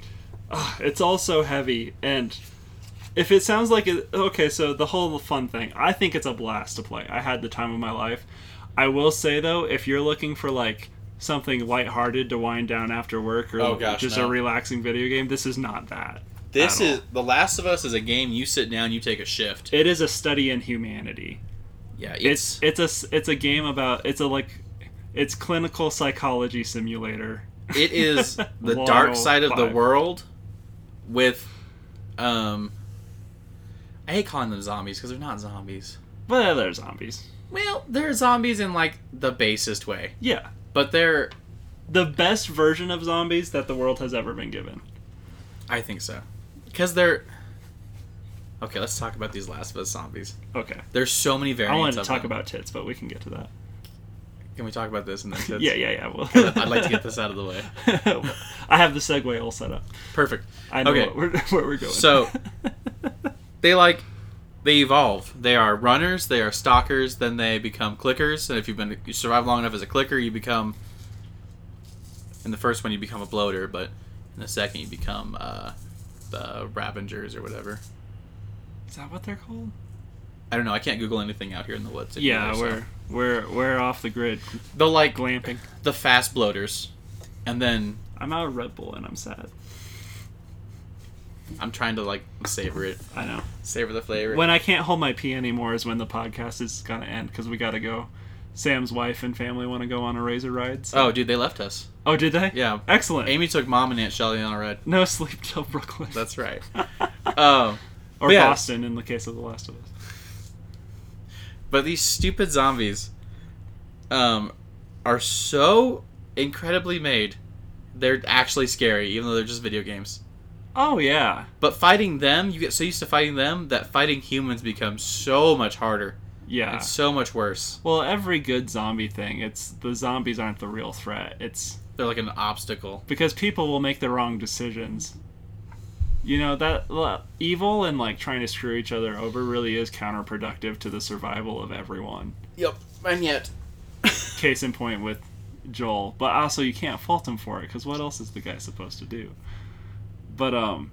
it's all so heavy, and if it sounds like it, okay, so the whole fun thing, I think it's a blast to play. I had the time of my life. I will say though, if you're looking for like something lighthearted to wind down after work, or a relaxing video game, this is not that. This is The Last of Us is a game you sit down, you take a shift. It is a study in humanity. Yeah, it's a game about it's clinical psychology simulator. It is the dark side of the world with, I hate calling them zombies because they're not zombies. But they're zombies. Well, they're zombies in like the basest way. Yeah. But they're the best version of zombies that the world has ever been given. I think so. Because they're... Okay, let's talk about these Last of Us zombies. Okay. There's so many variants. I wanted to talk them. about tits, but we can get to that. Can we talk about this and then tits? Yeah. Well, I'd like to get this out of the way. I have the segue all set up. Perfect. I know okay. where we're going. So, they evolve. They are runners, they are stalkers, then they become clickers, and if you survive long enough as a clicker, you become... In the first one, you become a bloater, but in the second, you become the Ravengers or whatever. Is that what they're called? I don't know. I can't Google anything out here in the woods. Yeah, so. we're off the grid. They'll like glamping. The fast bloaters, and then I'm out of Red Bull and I'm sad. I'm trying to like savor it. I know. Savor the flavor. When I can't hold my pee anymore is when the podcast is gonna end because we gotta go. Sam's wife and family want to go on a razor ride. So. Oh, dude, they left us. Oh, did they? Yeah. Excellent. Amy took Mom and Aunt Shelly on a ride. No sleep till Brooklyn. That's right. Oh. Or Boston in the case of The Last of Us. But these stupid zombies are so incredibly made. They're actually scary, even though they're just video games. Oh, yeah. But fighting them, you get so used to fighting them that fighting humans becomes so much harder. Yeah. It's so much worse. Well, every good zombie thing, it's the zombies aren't the real threat. They're like an obstacle. Because people will make the wrong decisions. You know, that evil and like trying to screw each other over really is counterproductive to the survival of everyone. Yep. And yet. Case in point with Joel. But also you can't fault him for it, because what else is the guy supposed to do? But,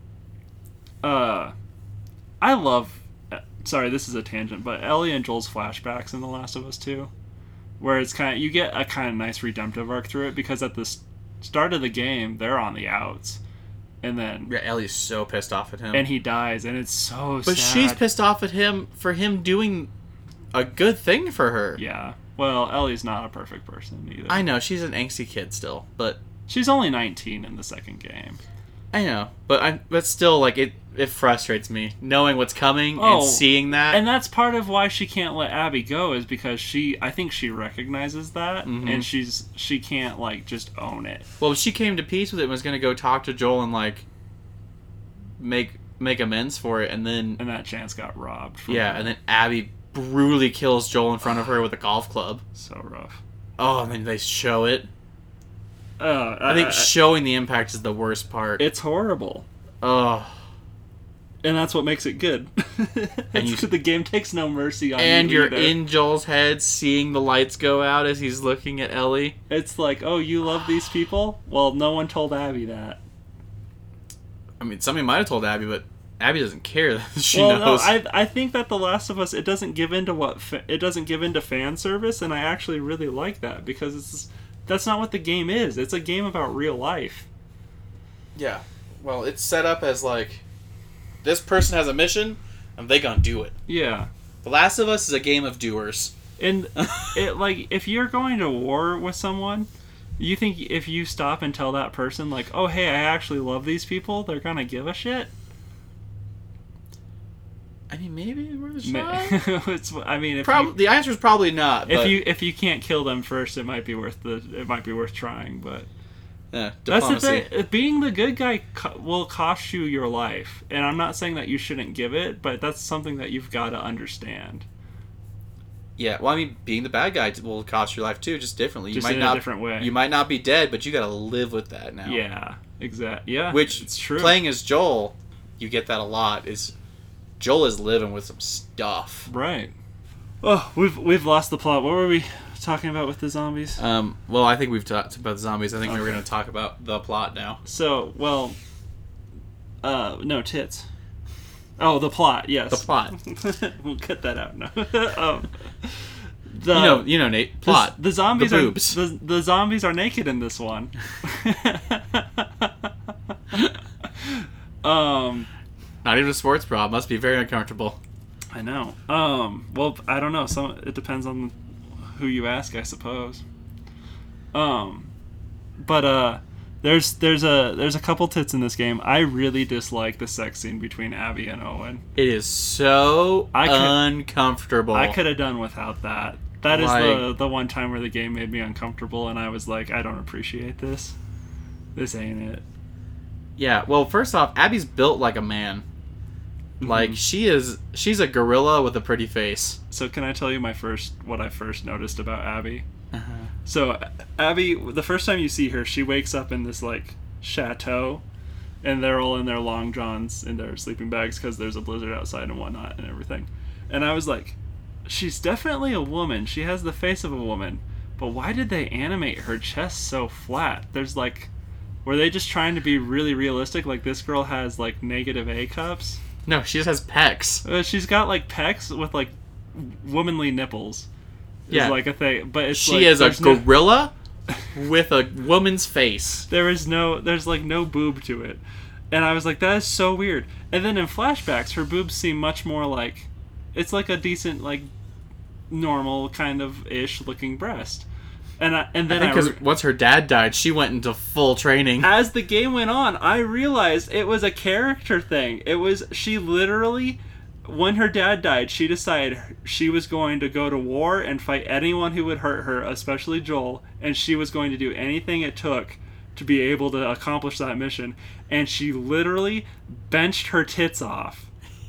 I love... Sorry, this is a tangent, but Ellie and Joel's flashbacks in The Last of Us 2, where it's you get a kind of nice redemptive arc through it, because at the start of the game, they're on the outs. And then... Yeah, Ellie's so pissed off at him. And he dies, and it's so sad. But she's pissed off at him for him doing a good thing for her. Yeah. Well, Ellie's not a perfect person either. I know, she's an angsty kid still, but... She's only 19 in the second game. I know, but still, like, it frustrates me, knowing what's coming and seeing that. And that's part of why she can't let Abby go, is because I think she recognizes that, and she can't, like, just own it. Well, she came to peace with it and was going to go talk to Joel and, like, make amends for it, and then... And that chance got robbed. And then Abby brutally kills Joel in front of her with a golf club. So rough. Oh, and then they show it. I think showing the impact is the worst part. It's horrible. Oh. And that's what makes it good. And the game takes no mercy on you. And you're in Joel's head seeing the lights go out as he's looking at Ellie. It's like, oh, you love these people? Well, no one told Abby that. I mean, somebody might have told Abby, but Abby doesn't care. She knows. No, I think that The Last of Us, it doesn't give into fan service, and I actually really like that, because that's not what the game is. It's a game about real life. Yeah. Well, it's set up as like, this person has a mission, and they gonna do it. Yeah. The Last of Us is a game of doers. And it, like, if you're going to war with someone, you think if you stop and tell that person, like, oh, hey, I actually love these people, they're gonna give a shit? I mean, maybe worth a shot. The answer is probably not. But... If you can't kill them first, it might be worth trying. But that's the thing. Being the good guy will cost you your life, and I'm not saying that you shouldn't give it, but that's something that you've got to understand. Yeah, well, I mean, being the bad guy will cost your life too, just differently. Just in a different way. You might not be dead, but you got to live with that now. Yeah, exactly. Yeah, which it's true. Playing as Joel, you get that a lot. Joel is living with some stuff. Right. Oh, we've lost the plot. What were we talking about with the zombies? Well, I think we've talked about the zombies. I think we were going to talk about the plot now. So, no, tits. Oh, the plot, yes. The plot. We'll cut that out now. You know, Nate. Plot. The zombies the boobs. The zombies are naked in this one. Not even a sports bra. Must be very uncomfortable. I know. Well, I don't know. It depends on who you ask, I suppose. But there's a couple tits in this game. I really dislike the sex scene between Abby and Owen. It is so uncomfortable. I could have done without that. That is the one time where the game made me uncomfortable, and I was like, I don't appreciate this. This ain't it. Yeah. Well, first off, Abby's built like a man. Like, she's a gorilla with a pretty face. So can I tell you what I first noticed about Abby? Uh-huh. So Abby, the first time you see her, she wakes up in this, like, chateau, and they're all in their long johns in their sleeping bags because there's a blizzard outside and whatnot and everything. And I was like, she's definitely a woman. She has the face of a woman. But why did they animate her chest so flat? There's, like... Were they just trying to be really realistic? Like, this girl has, like, negative A cups? No, she just has pecs. She's got, like, pecs with, like, womanly nipples. Yeah. Like a thing. But it's she is a gorilla with a woman's face. There's, like, no boob to it. And I was like, that is so weird. And then in flashbacks, her boobs seem much more like... It's like a decent, like, normal kind of ish looking breast. And then because once her dad died, she went into full training. As the game went on, I realized it was a character thing. She literally, when her dad died, she decided she was going to go to war and fight anyone who would hurt her, especially Joel, and she was going to do anything it took to be able to accomplish that mission. And she literally benched her tits off.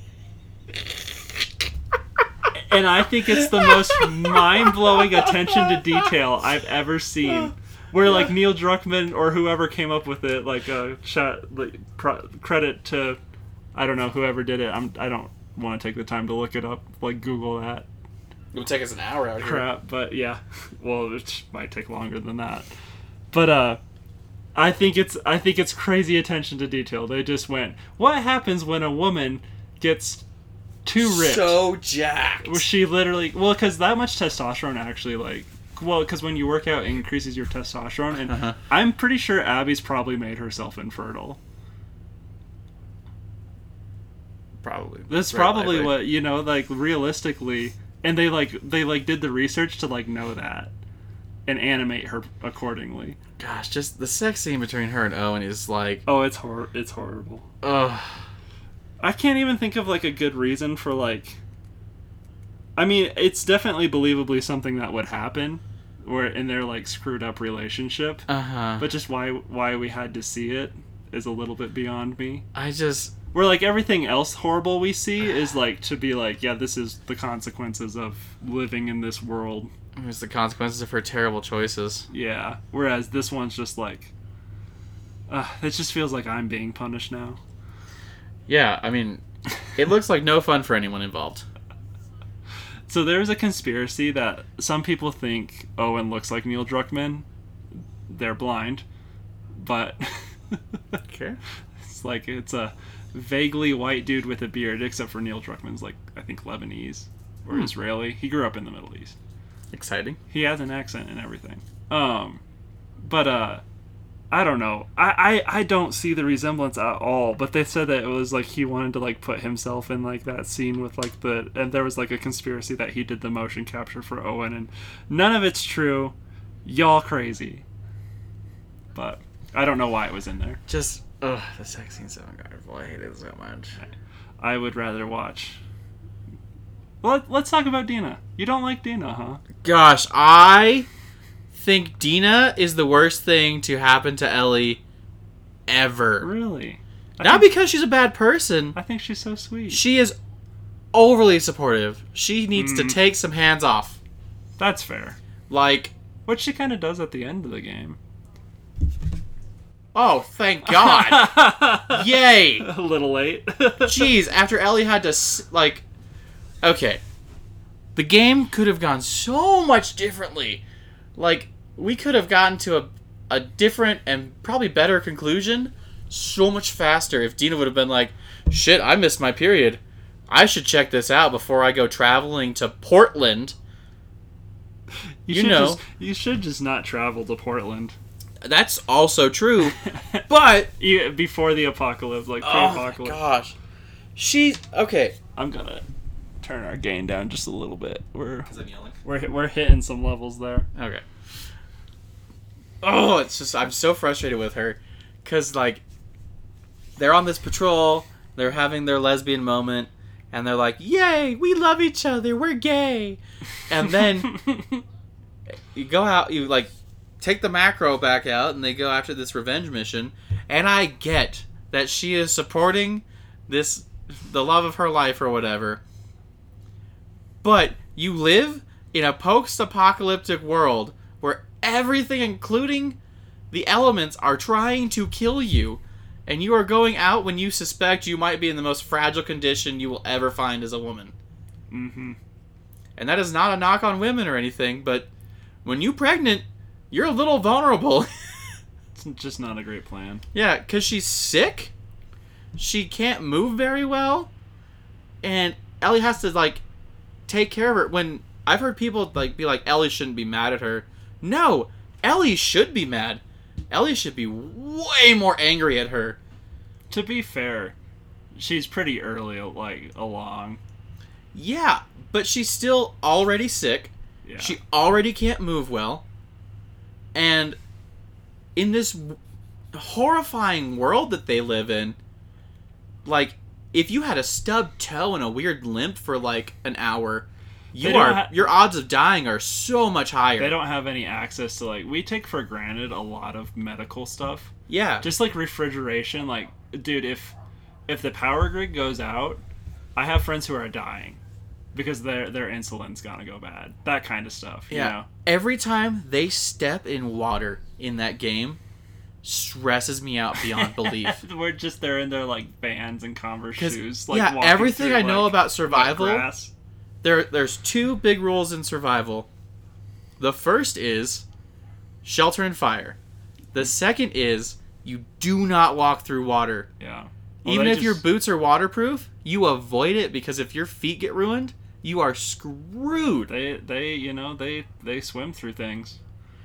And I think it's the most mind-blowing attention to detail I've ever seen. Where, like, Neil Druckmann or whoever came up with it, like, credit to, I don't know, whoever did it. I don't want to take the time to look it up, like, Google that. It would take us an hour out here. Crap, but yeah. Well, it might take longer than that. But, I think it's crazy attention to detail. They just went, what happens when a woman gets... too ripped. So jacked. Where she literally... Well, because that much testosterone actually, like... Well, because when you work out, it increases your testosterone. And I'm pretty sure Abby's probably made herself infertile. Probably. That's probably what, like, realistically... and they did the research to know that and animate her accordingly. Gosh, just the sex scene between her and Owen is like, Oh, it's horrible. ugh. I can't even think of a good reason for I mean, it's definitely believably something that would happen, or in their screwed up relationship. But just why we had to see it is a little bit beyond me. Where everything else horrible we see is to be yeah, this is the consequences of living in this world. It's the consequences of her terrible choices. Yeah. Whereas this one's just it just feels like I'm being punished now. Yeah, I mean, it looks like no fun for anyone involved. So there's a conspiracy that some people think Owen looks like Neil Druckmann. They're blind. But Okay. it's a vaguely white dude with a beard, except for Neil Druckmann's I think Lebanese or Israeli. He grew up in the Middle East. Exciting. He has an accent and everything. But I don't know. I don't see the resemblance at all. But they said that it was he wanted to put himself in that scene with and there was a conspiracy that he did the motion capture for Owen, and none of it's true. Y'all crazy. But I don't know why it was in there. Just the sex scene's so uncomfortable. I hate it so much. I would rather watch. Well, let's talk about Dina. You don't like Dina, huh? Gosh, I think Dina is the worst thing to happen to Ellie ever. Really? Not because she's a bad person. I think she's so sweet. She is overly supportive. She needs to take some hands off. That's fair. What she kind of does at the end of the game. Oh, thank God. Yay. A little late. Jeez, after Ellie had to, okay. The game could have gone so much differently. We could have gotten to a different and probably better conclusion so much faster if Dina would have been shit, I missed my period. I should check this out before I go traveling to Portland. You should just not travel to Portland. That's also true, but before the apocalypse, pre-apocalypse. Oh my gosh, okay. I'm gonna turn our gain down just a little bit. Because I'm yelling. We're hitting some levels there. Okay. Oh, it's just I'm so frustrated with her, because they're on this patrol, they're having their lesbian moment, and they're like, "Yay, we love each other, we're gay," and then you go out, you take the macro back out, and they go after this revenge mission, and I get that she is supporting the love of her life or whatever, but you live in a post-apocalyptic world where everything, including the elements, are trying to kill you, and you are going out when you suspect you might be in the most fragile condition you will ever find as a woman. Mm-hmm. And that is not a knock on women or anything, but when you're pregnant, you're a little vulnerable. It's just not a great plan. Yeah, because she's sick. She can't move very well. And Ellie has to, take care of her. When I've heard people, be like, Ellie shouldn't be mad at her. No, Ellie should be mad. Ellie should be way more angry at her. To be fair, she's pretty early, along. Yeah, but she's still already sick. Yeah. She already can't move well. And in this horrifying world that they live in, if you had a stubbed toe and a weird limp for an hour, your odds of dying are so much higher. They don't have any access to we take for granted a lot of medical stuff. Yeah. Just refrigeration, dude, if the power grid goes out, I have friends who are dying because their insulin's gonna go bad. That kind of stuff. Yeah. You know? Every time they step in water in that game stresses me out beyond belief. They're in their Vans and Converse shoes. Everything I know about survival. Grass. There's two big rules in survival. The first is shelter and fire. The second is you do not walk through water. Yeah. Even if your boots are waterproof, you avoid it because if your feet get ruined, you are screwed. They swim through things.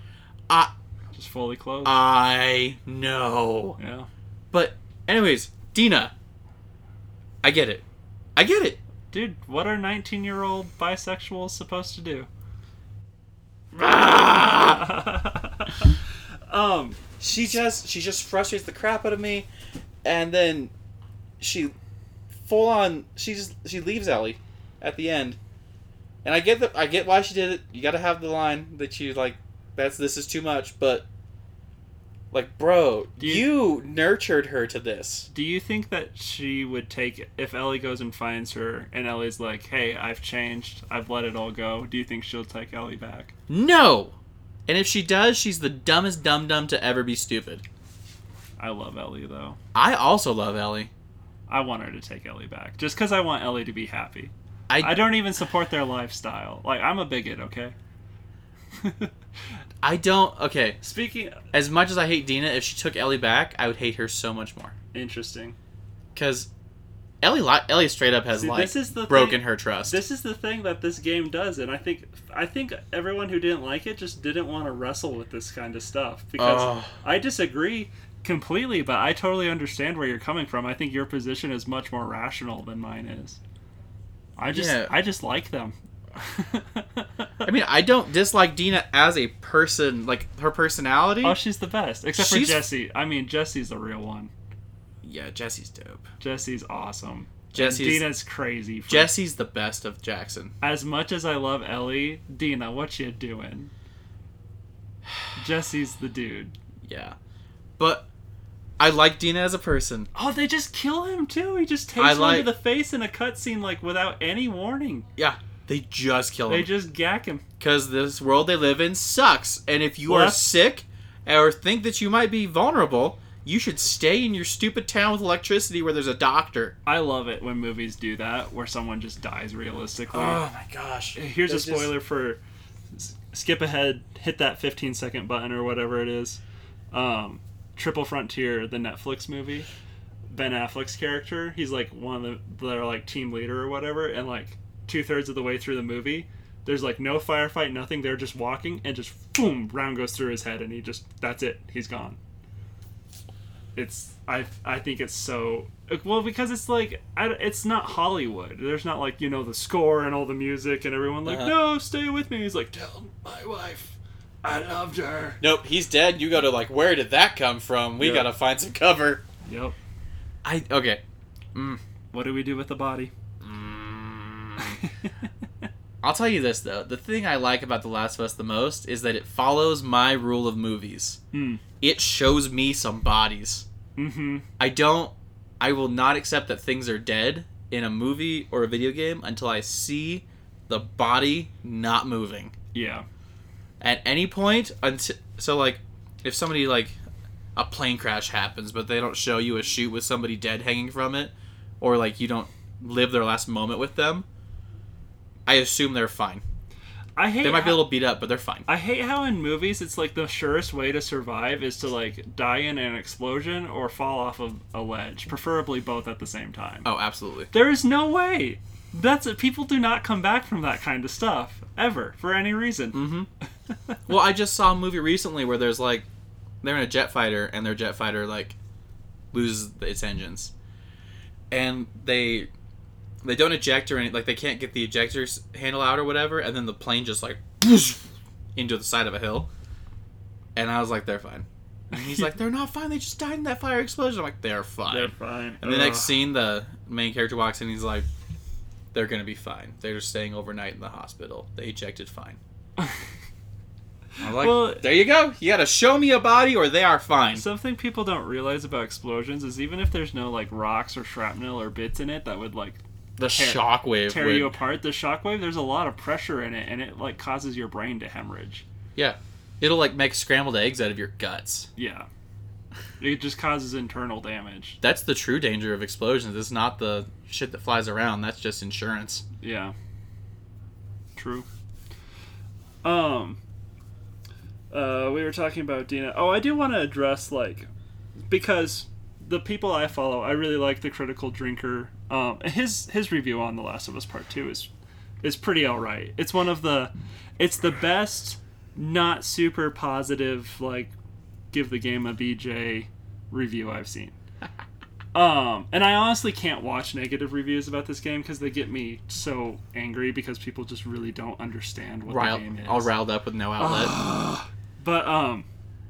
Just fully clothed. I know. Yeah. But anyways, Dina, I get it. Dude, what are 19-year-old bisexuals supposed to do? She just frustrates the crap out of me, and then she leaves Ellie at the end. And I get why she did it. You got to have the line that she like, this is too much, but like, bro, you nurtured her to this. Do you think that she would take, if Ellie goes and finds her and Ellie's like, hey, I've changed, I've let it all go, do you think she'll take Ellie back? No! And if she does, she's the dumbest dum-dum to ever be stupid. I love Ellie, though. I also love Ellie. I want her to take Ellie back. Just because I want Ellie to be happy. I don't even support their lifestyle. Like, I'm a bigot, okay? I don't... Okay. Speaking... As much as I hate Dina, if she took Ellie back, I would hate her so much more. Interesting. Because Ellie straight up has, broken her trust. This is the thing that this game does, and I think everyone who didn't like it just didn't want to wrestle with this kind of stuff. Because I disagree completely, but I totally understand where you're coming from. I think your position is much more rational than mine is. I just like them. I mean, I don't dislike Dina as a person, like her personality. Oh, she's the best. Except for Jessie. I mean, Jessie's the real one. Yeah, Jessie's dope. Jessie's awesome. Dina's crazy. Jessie's the best of Jackson. As much as I love Ellie, Dina, what you doing? Jessie's the dude. Yeah. But I like Dina as a person. Oh, they just kill him too. He just takes one to the face in a cutscene, like without any warning. Yeah, they just kill him. They just gack him. Because this world they live in sucks. And if you are sick or think that you might be vulnerable, you should stay in your stupid town with electricity where there's a doctor. I love it when movies do that, where someone just dies realistically. Oh my gosh. Here's a spoiler for... Skip ahead, hit that 15-second button or whatever it is. Triple Frontier, the Netflix movie. Ben Affleck's character, he's like one of their like team leader or whatever, and like 2/3 of the way through the movie, there's like no firefight, nothing. They're just walking, and just boom, round goes through his head, and that's it. He's gone. I think it's so well because it's like it's not Hollywood. There's not like the score and all the music and everyone like no, stay with me. He's like, tell my wife I loved her. Nope, he's dead. You go to like, where did that come from? We gotta find some cover. Yep. Okay. What do we do with the body? I'll tell you this though. The thing I like about The Last of Us the most is that it follows my rule of movies. It shows me some bodies. Mm-hmm. I will not accept that things are dead in a movie or a video game until I see the body not moving. Yeah. At any point, so like, if somebody like a plane crash happens, but they don't show you a shoot with somebody dead hanging from it, or like you don't live their last moment with them, I assume they're fine. They might be a little beat up, but they're fine. I hate how in movies it's like the surest way to survive is to like die in an explosion or fall off of a ledge, preferably both at the same time. Oh, absolutely. There is no way. People do not come back from that kind of stuff ever for any reason. Mm-hmm. Well, I just saw a movie recently where there's like they're in a jet fighter and their jet fighter like loses its engines, and they don't eject or anything. Like they can't get the ejectors handle out or whatever, and then the plane just like into the side of a hill. And I was like, they're fine. And he's like, they're not fine. They just died in that fire explosion. I'm like, they're fine. They're fine. And the next scene, the main character walks in. And he's like, they're gonna be fine. They're just staying overnight in the hospital. They ejected fine. I'm like, well, there you go. You gotta show me a body or they are fine. Something people don't realize about explosions is even if there's no like rocks or shrapnel or bits in it that would like the shockwave tear you apart, the shockwave, there's a lot of pressure in it and it like causes your brain to hemorrhage. Yeah. It'll like make scrambled eggs out of your guts. Yeah. It just causes internal damage. That's the true danger of explosions. It's not the shit that flies around. That's just insurance. Yeah. True. We were talking about Dina. Oh, I do want to address, like, because the people I follow, I really like the Critical Drinker. His review on The Last of Us Part 2 is pretty alright. It's the best, not super positive, like, give the game a BJ review I've seen. And I honestly can't watch negative reviews about this game because they get me so angry because people just really don't understand what the game is. All riled up with no outlet. But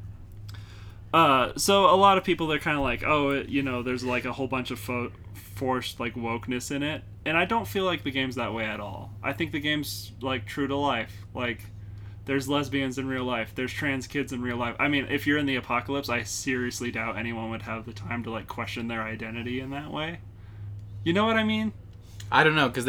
so a lot of people, they're kind of like, oh, there's like a whole bunch of forced like wokeness in it, and I don't feel like the game's that way at all. I think the game's like true to life. Like, there's lesbians in real life, there's trans kids in real life. I mean, if you're in the apocalypse, I seriously doubt anyone would have the time to like question their identity in that way. You know what I mean? I don't know, because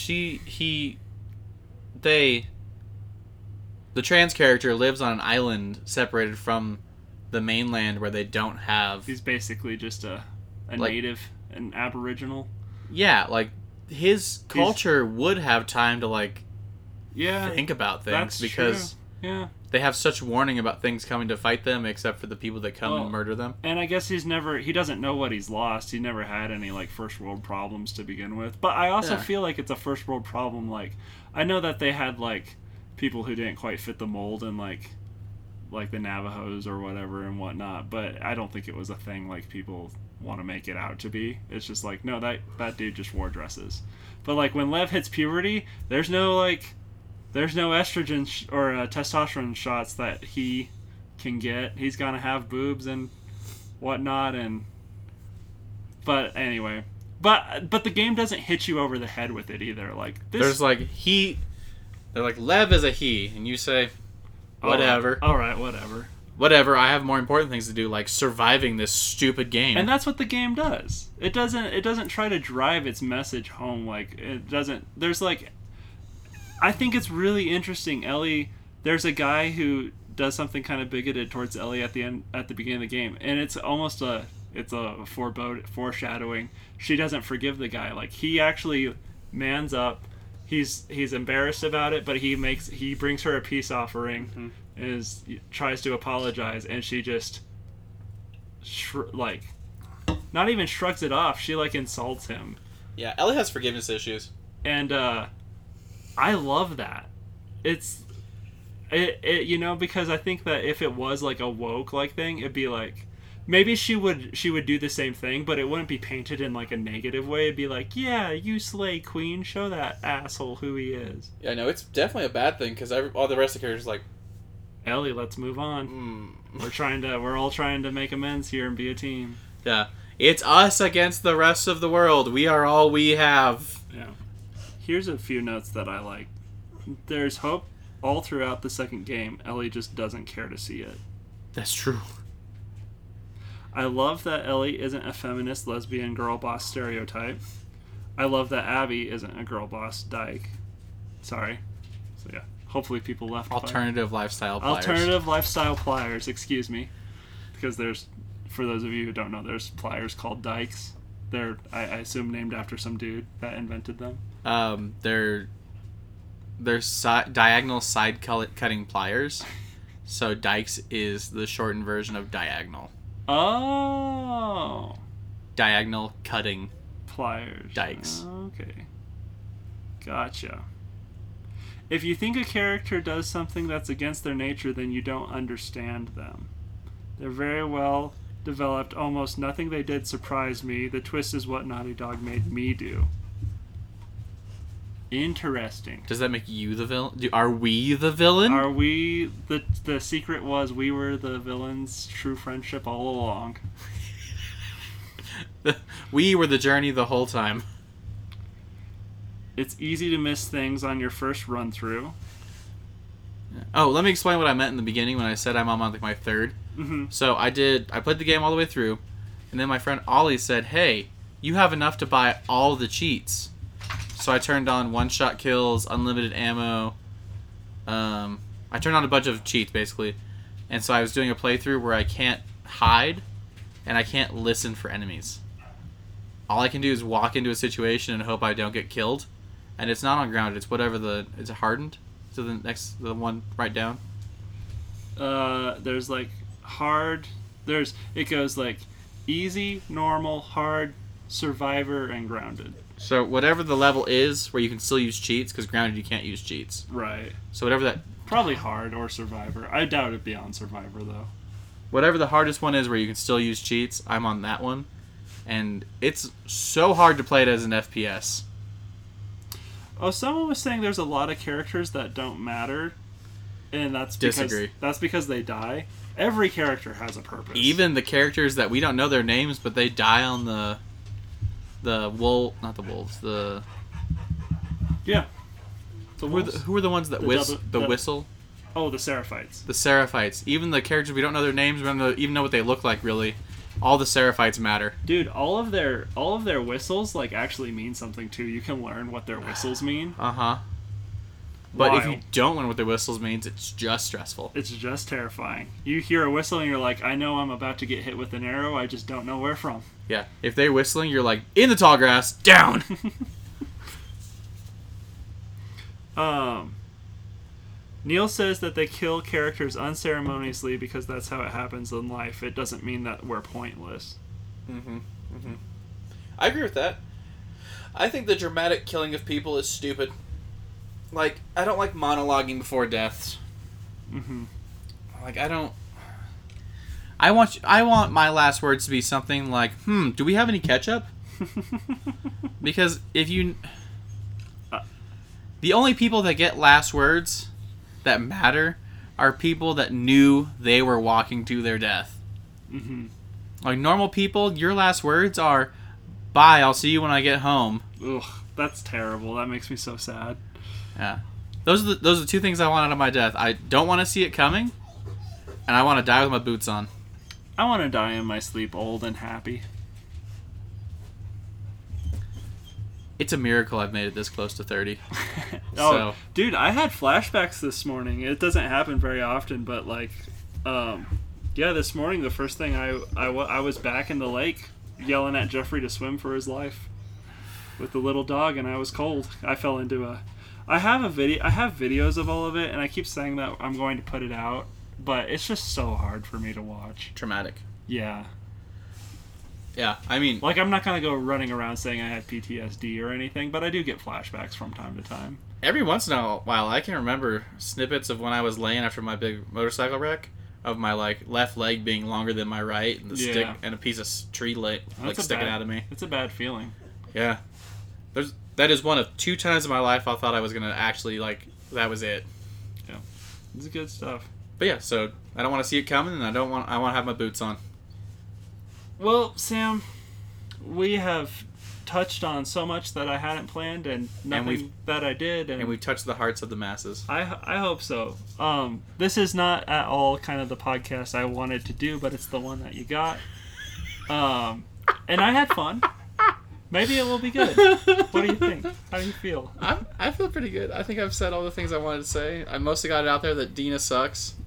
the trans character lives on an island separated from the mainland where they don't have... He's basically just a native, an aboriginal. Yeah, like, his culture would have time to, like, think about things, that's because true. Yeah. They have such warning about things coming to fight them, except for the people that come and murder them. And I guess he doesn't know what he's lost. He never had any, like, first world problems to begin with. But I also feel like it's a first world problem. Like, I know that they had, like, people who didn't quite fit the mold, and like the Navajos or whatever and whatnot, but I don't think it was a thing like people want to make it out to be. It's just like, no, that dude just wore dresses. But like when Lev hits puberty, there's no estrogen or testosterone shots that he can get. He's gonna have boobs and whatnot, but anyway, but the game doesn't hit you over the head with it either. Like this, they're like, Lev is a he, and you say, whatever. All right, whatever. Whatever, I have more important things to do, like surviving this stupid game. And that's what the game does. It doesn't try to drive its message home. Like, it doesn't... There's, like... I think it's really interesting. Ellie... There's a guy who does something kind of bigoted towards Ellie at the beginning of the game. And it's almost it's a foreshadowing. She doesn't forgive the guy. Like, he actually mans up. He's embarrassed about it, but he brings her a peace offering, tries to apologize, and she just not even shrugs it off. She like insults him. Yeah, Ellie has forgiveness issues, and I love that. It's because I think that if it was like a woke like thing, it'd be like, maybe she would do the same thing, but it wouldn't be painted in like a negative way. It'd be like, yeah, you slay queen, show that asshole who he is. Yeah, no, it's definitely a bad thing, because all the rest of the characters are like, Ellie, let's move on. We're all trying to make amends here and be a team. Yeah, it's us against the rest of the world. We are all we have. Yeah. Here's a few notes that I like. There's hope all throughout the second game. Ellie just doesn't care to see it. That's true. I love that Ellie isn't a feminist lesbian girl boss stereotype. I love that Abby isn't a girl boss dyke. Sorry. So yeah, hopefully people left. Alternative lifestyle pliers, excuse me. Because for those of you who don't know, there's pliers called dykes. They're, I assume, named after some dude that invented them. They're diagonal side cutting pliers. So dykes is the shortened version of diagonal. Oh. Diagonal cutting pliers. Dykes. Okay. Gotcha. If you think a character does something that's against their nature, then you don't understand them. They're very well developed. Almost nothing they did surprised me. The twist is what Naughty Dog made me do. Interesting. Does that make you the villain? Are we the villain? Are we... The secret was we were the villain's true friendship all along. We were the journey the whole time. It's easy to miss things on your first run-through. Oh, let me explain what I meant in the beginning when I said I'm on like my third. Mm-hmm. So I played the game all the way through, and then my friend Ollie said, hey, you have enough to buy all the cheats. So I turned on one-shot kills, unlimited ammo. I turned on a bunch of cheats, basically. And so I was doing a playthrough where I can't hide, and I can't listen for enemies. All I can do is walk into a situation and hope I don't get killed. And it's not on grounded, it's whatever it's hardened. So the one right down. There's like hard, it goes like easy, normal, hard, survivor, and grounded. So whatever the level is where you can still use cheats, because grounded you can't use cheats. Right. So whatever that... Probably hard or survivor. I doubt it'd be on survivor, though. Whatever the hardest one is where you can still use cheats, I'm on that one. and it's so hard to play it as an FPS. Oh, someone was saying there's a lot of characters that don't matter, and that's because they die. Every character has a purpose. Even the characters that we don't know their names, but they die on the yeah. Who are the ones that whistle? Oh, the Seraphites. The Seraphites. Even the characters we don't know their names, we don't even know what they look like really. All the Seraphites matter. Dude, all of their whistles like actually mean something too. You can learn what their whistles mean. Uh-huh. But if you don't learn what their whistles means, it's just stressful. It's just terrifying. You hear a whistle and you're like, I know I'm about to get hit with an arrow, I just don't know where from. Yeah. If they're whistling, you're like, in the tall grass, down! Neil says that they kill characters unceremoniously because that's how it happens in life. It doesn't mean that we're pointless. Mm-hmm. Mm-hmm. I agree with that. I think the dramatic killing of people is stupid. Like, I don't like monologuing before deaths. Mm-hmm. Like, I don't... I want my last words to be something like, do we have any ketchup? Because if you... the only people that get last words that matter are people that knew they were walking to their death. Mm-hmm. Like, normal people, your last words are, bye, I'll see you when I get home. Ugh, that's terrible. That makes me so sad. Yeah. Those are the two things I want out of my death. I don't want to see it coming, and I want to die with my boots on. I want to die in my sleep old and happy. It's a miracle I've made it this close to 30. Dude, I had flashbacks this morning. It doesn't happen very often, but like, this morning the first thing I was back in the lake yelling at Jeffrey to swim for his life with the little dog, and I was cold. I fell into I have videos of all of it, and I keep saying that I'm going to put it out, but it's just so hard for me to watch. Traumatic. Yeah. Yeah, I mean... Like, I'm not going to go running around saying I had PTSD or anything, but I do get flashbacks from time to time. Every once in a while, I can remember snippets of when I was laying after my big motorcycle wreck, of my, like, left leg being longer than my right, and the stick and a piece of tree sticking out of me. It's a bad feeling. Yeah. That is one of 2 times in my life I thought I was going to actually, like, that was it. Yeah. It's good stuff. But yeah, so I don't want to see it coming, and I want to have my boots on. Well, Sam, we have touched on so much that I hadn't planned, and nothing that I did. And we've touched the hearts of the masses. I hope so. This is not at all kind of the podcast I wanted to do, but it's the one that you got. And I had fun. Maybe it will be good. What do you think? How do you feel? I feel pretty good. I think I've said all the things I wanted to say. I mostly got it out there that Dina sucks.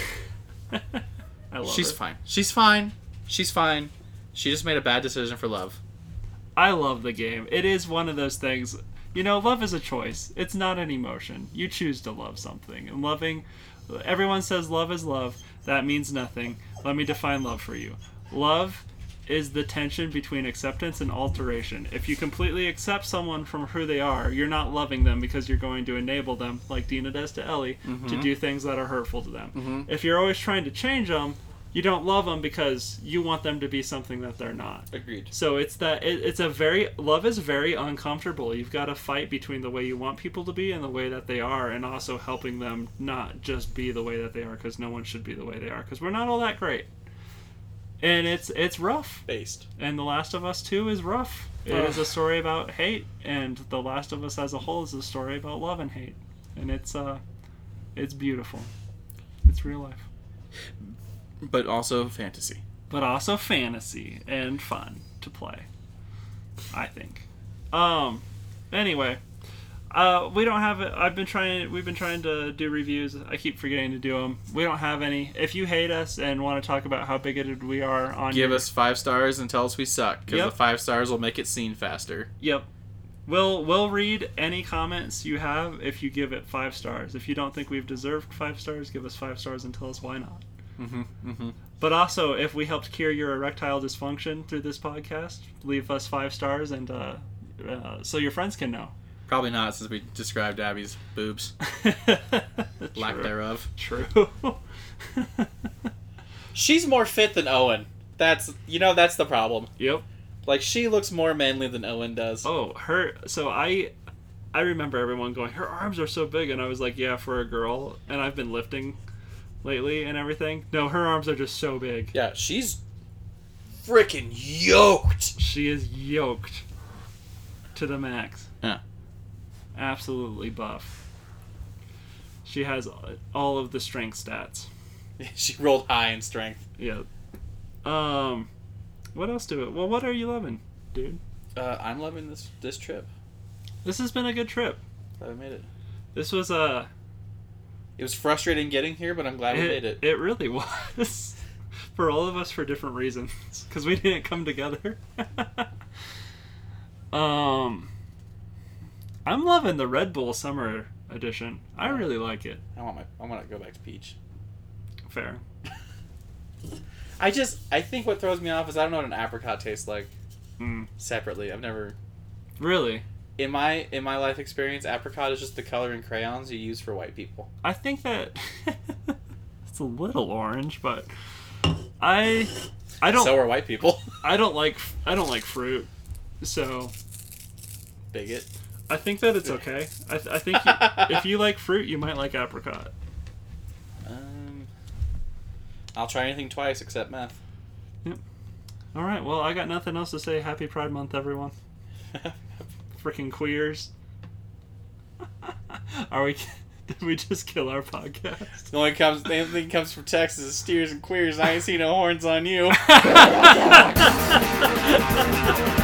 I love She's her. fine. She's fine. She's fine. She just made a bad decision for love. I love the game. It is one of those things. You know, love is a choice. It's not an emotion. You choose to love something. And loving... Everyone says love is love. That means nothing. Let me define love for you. Love is the tension between acceptance and alteration. If you completely accept someone from who they are, you're not loving them because you're going to enable them, like Dina does to Ellie, to do things that are hurtful to them. Mm-hmm. If you're always trying to change them, you don't love them because you want them to be something that they're not. Agreed. So it's that love is very uncomfortable. You've got to fight between the way you want people to be and the way that they are, and also helping them not just be the way that they are, because no one should be the way they are, because we're not all that great. And it's rough. Based. And The Last of Us 2 is rough. It is a story about hate, and The Last of Us as a whole is a story about love and hate. And it's beautiful. It's real life. But also fantasy. But also fantasy and fun to play, I think. Anyway, we don't have it. We've been trying to do reviews. I keep forgetting to do them. We don't have any. If you hate us and want to talk about how bigoted we are give us 5 stars and tell us we suck, because Yep. the 5 stars will make it seen faster. Yep. We'll read any comments you have if you give it 5 stars. If you don't think we've deserved 5 stars, give us 5 stars and tell us why not. But also, if we helped cure your erectile dysfunction through this podcast, leave us 5 stars and so your friends can know. Probably not, since we described Abby's boobs. Lack thereof. True. She's more fit than Owen. That's the problem. Yep. Like, she looks more manly than Owen does. Oh, her. So I remember everyone going, her arms are so big, and I was like, yeah, for a girl. And I've been lifting lately and everything. No, her arms are just so big. Yeah, she's freaking yoked. She is yoked to the max. Yeah. Absolutely buff. She has all of the strength stats. She rolled high in strength. Yeah. What else do it? Well, what are you loving, dude? I'm loving this trip. This has been a good trip. Glad we made it. This was It was frustrating getting here, but I'm glad we made it. It really was. For all of us, for different reasons, because we didn't come together. I'm loving the Red Bull Summer Edition. I really like it. I want to go back to peach. Fair. I think what throws me off is I don't know what an apricot tastes like. Separately. I've never. Really? In my life experience, apricot is just the color in crayons you use for white people. I think that it's a little orange, but I don't. So are white people. I don't like fruit, so Bigot. I think that it's okay. I think if you like fruit, you might like apricot. I'll try anything twice except meth. Yep. All right. Well, I got nothing else to say. Happy Pride Month, everyone. Freaking queers. Are we? Did we just kill our podcast? The only thing comes from Texas is steers and queers. I ain't seen no horns on you.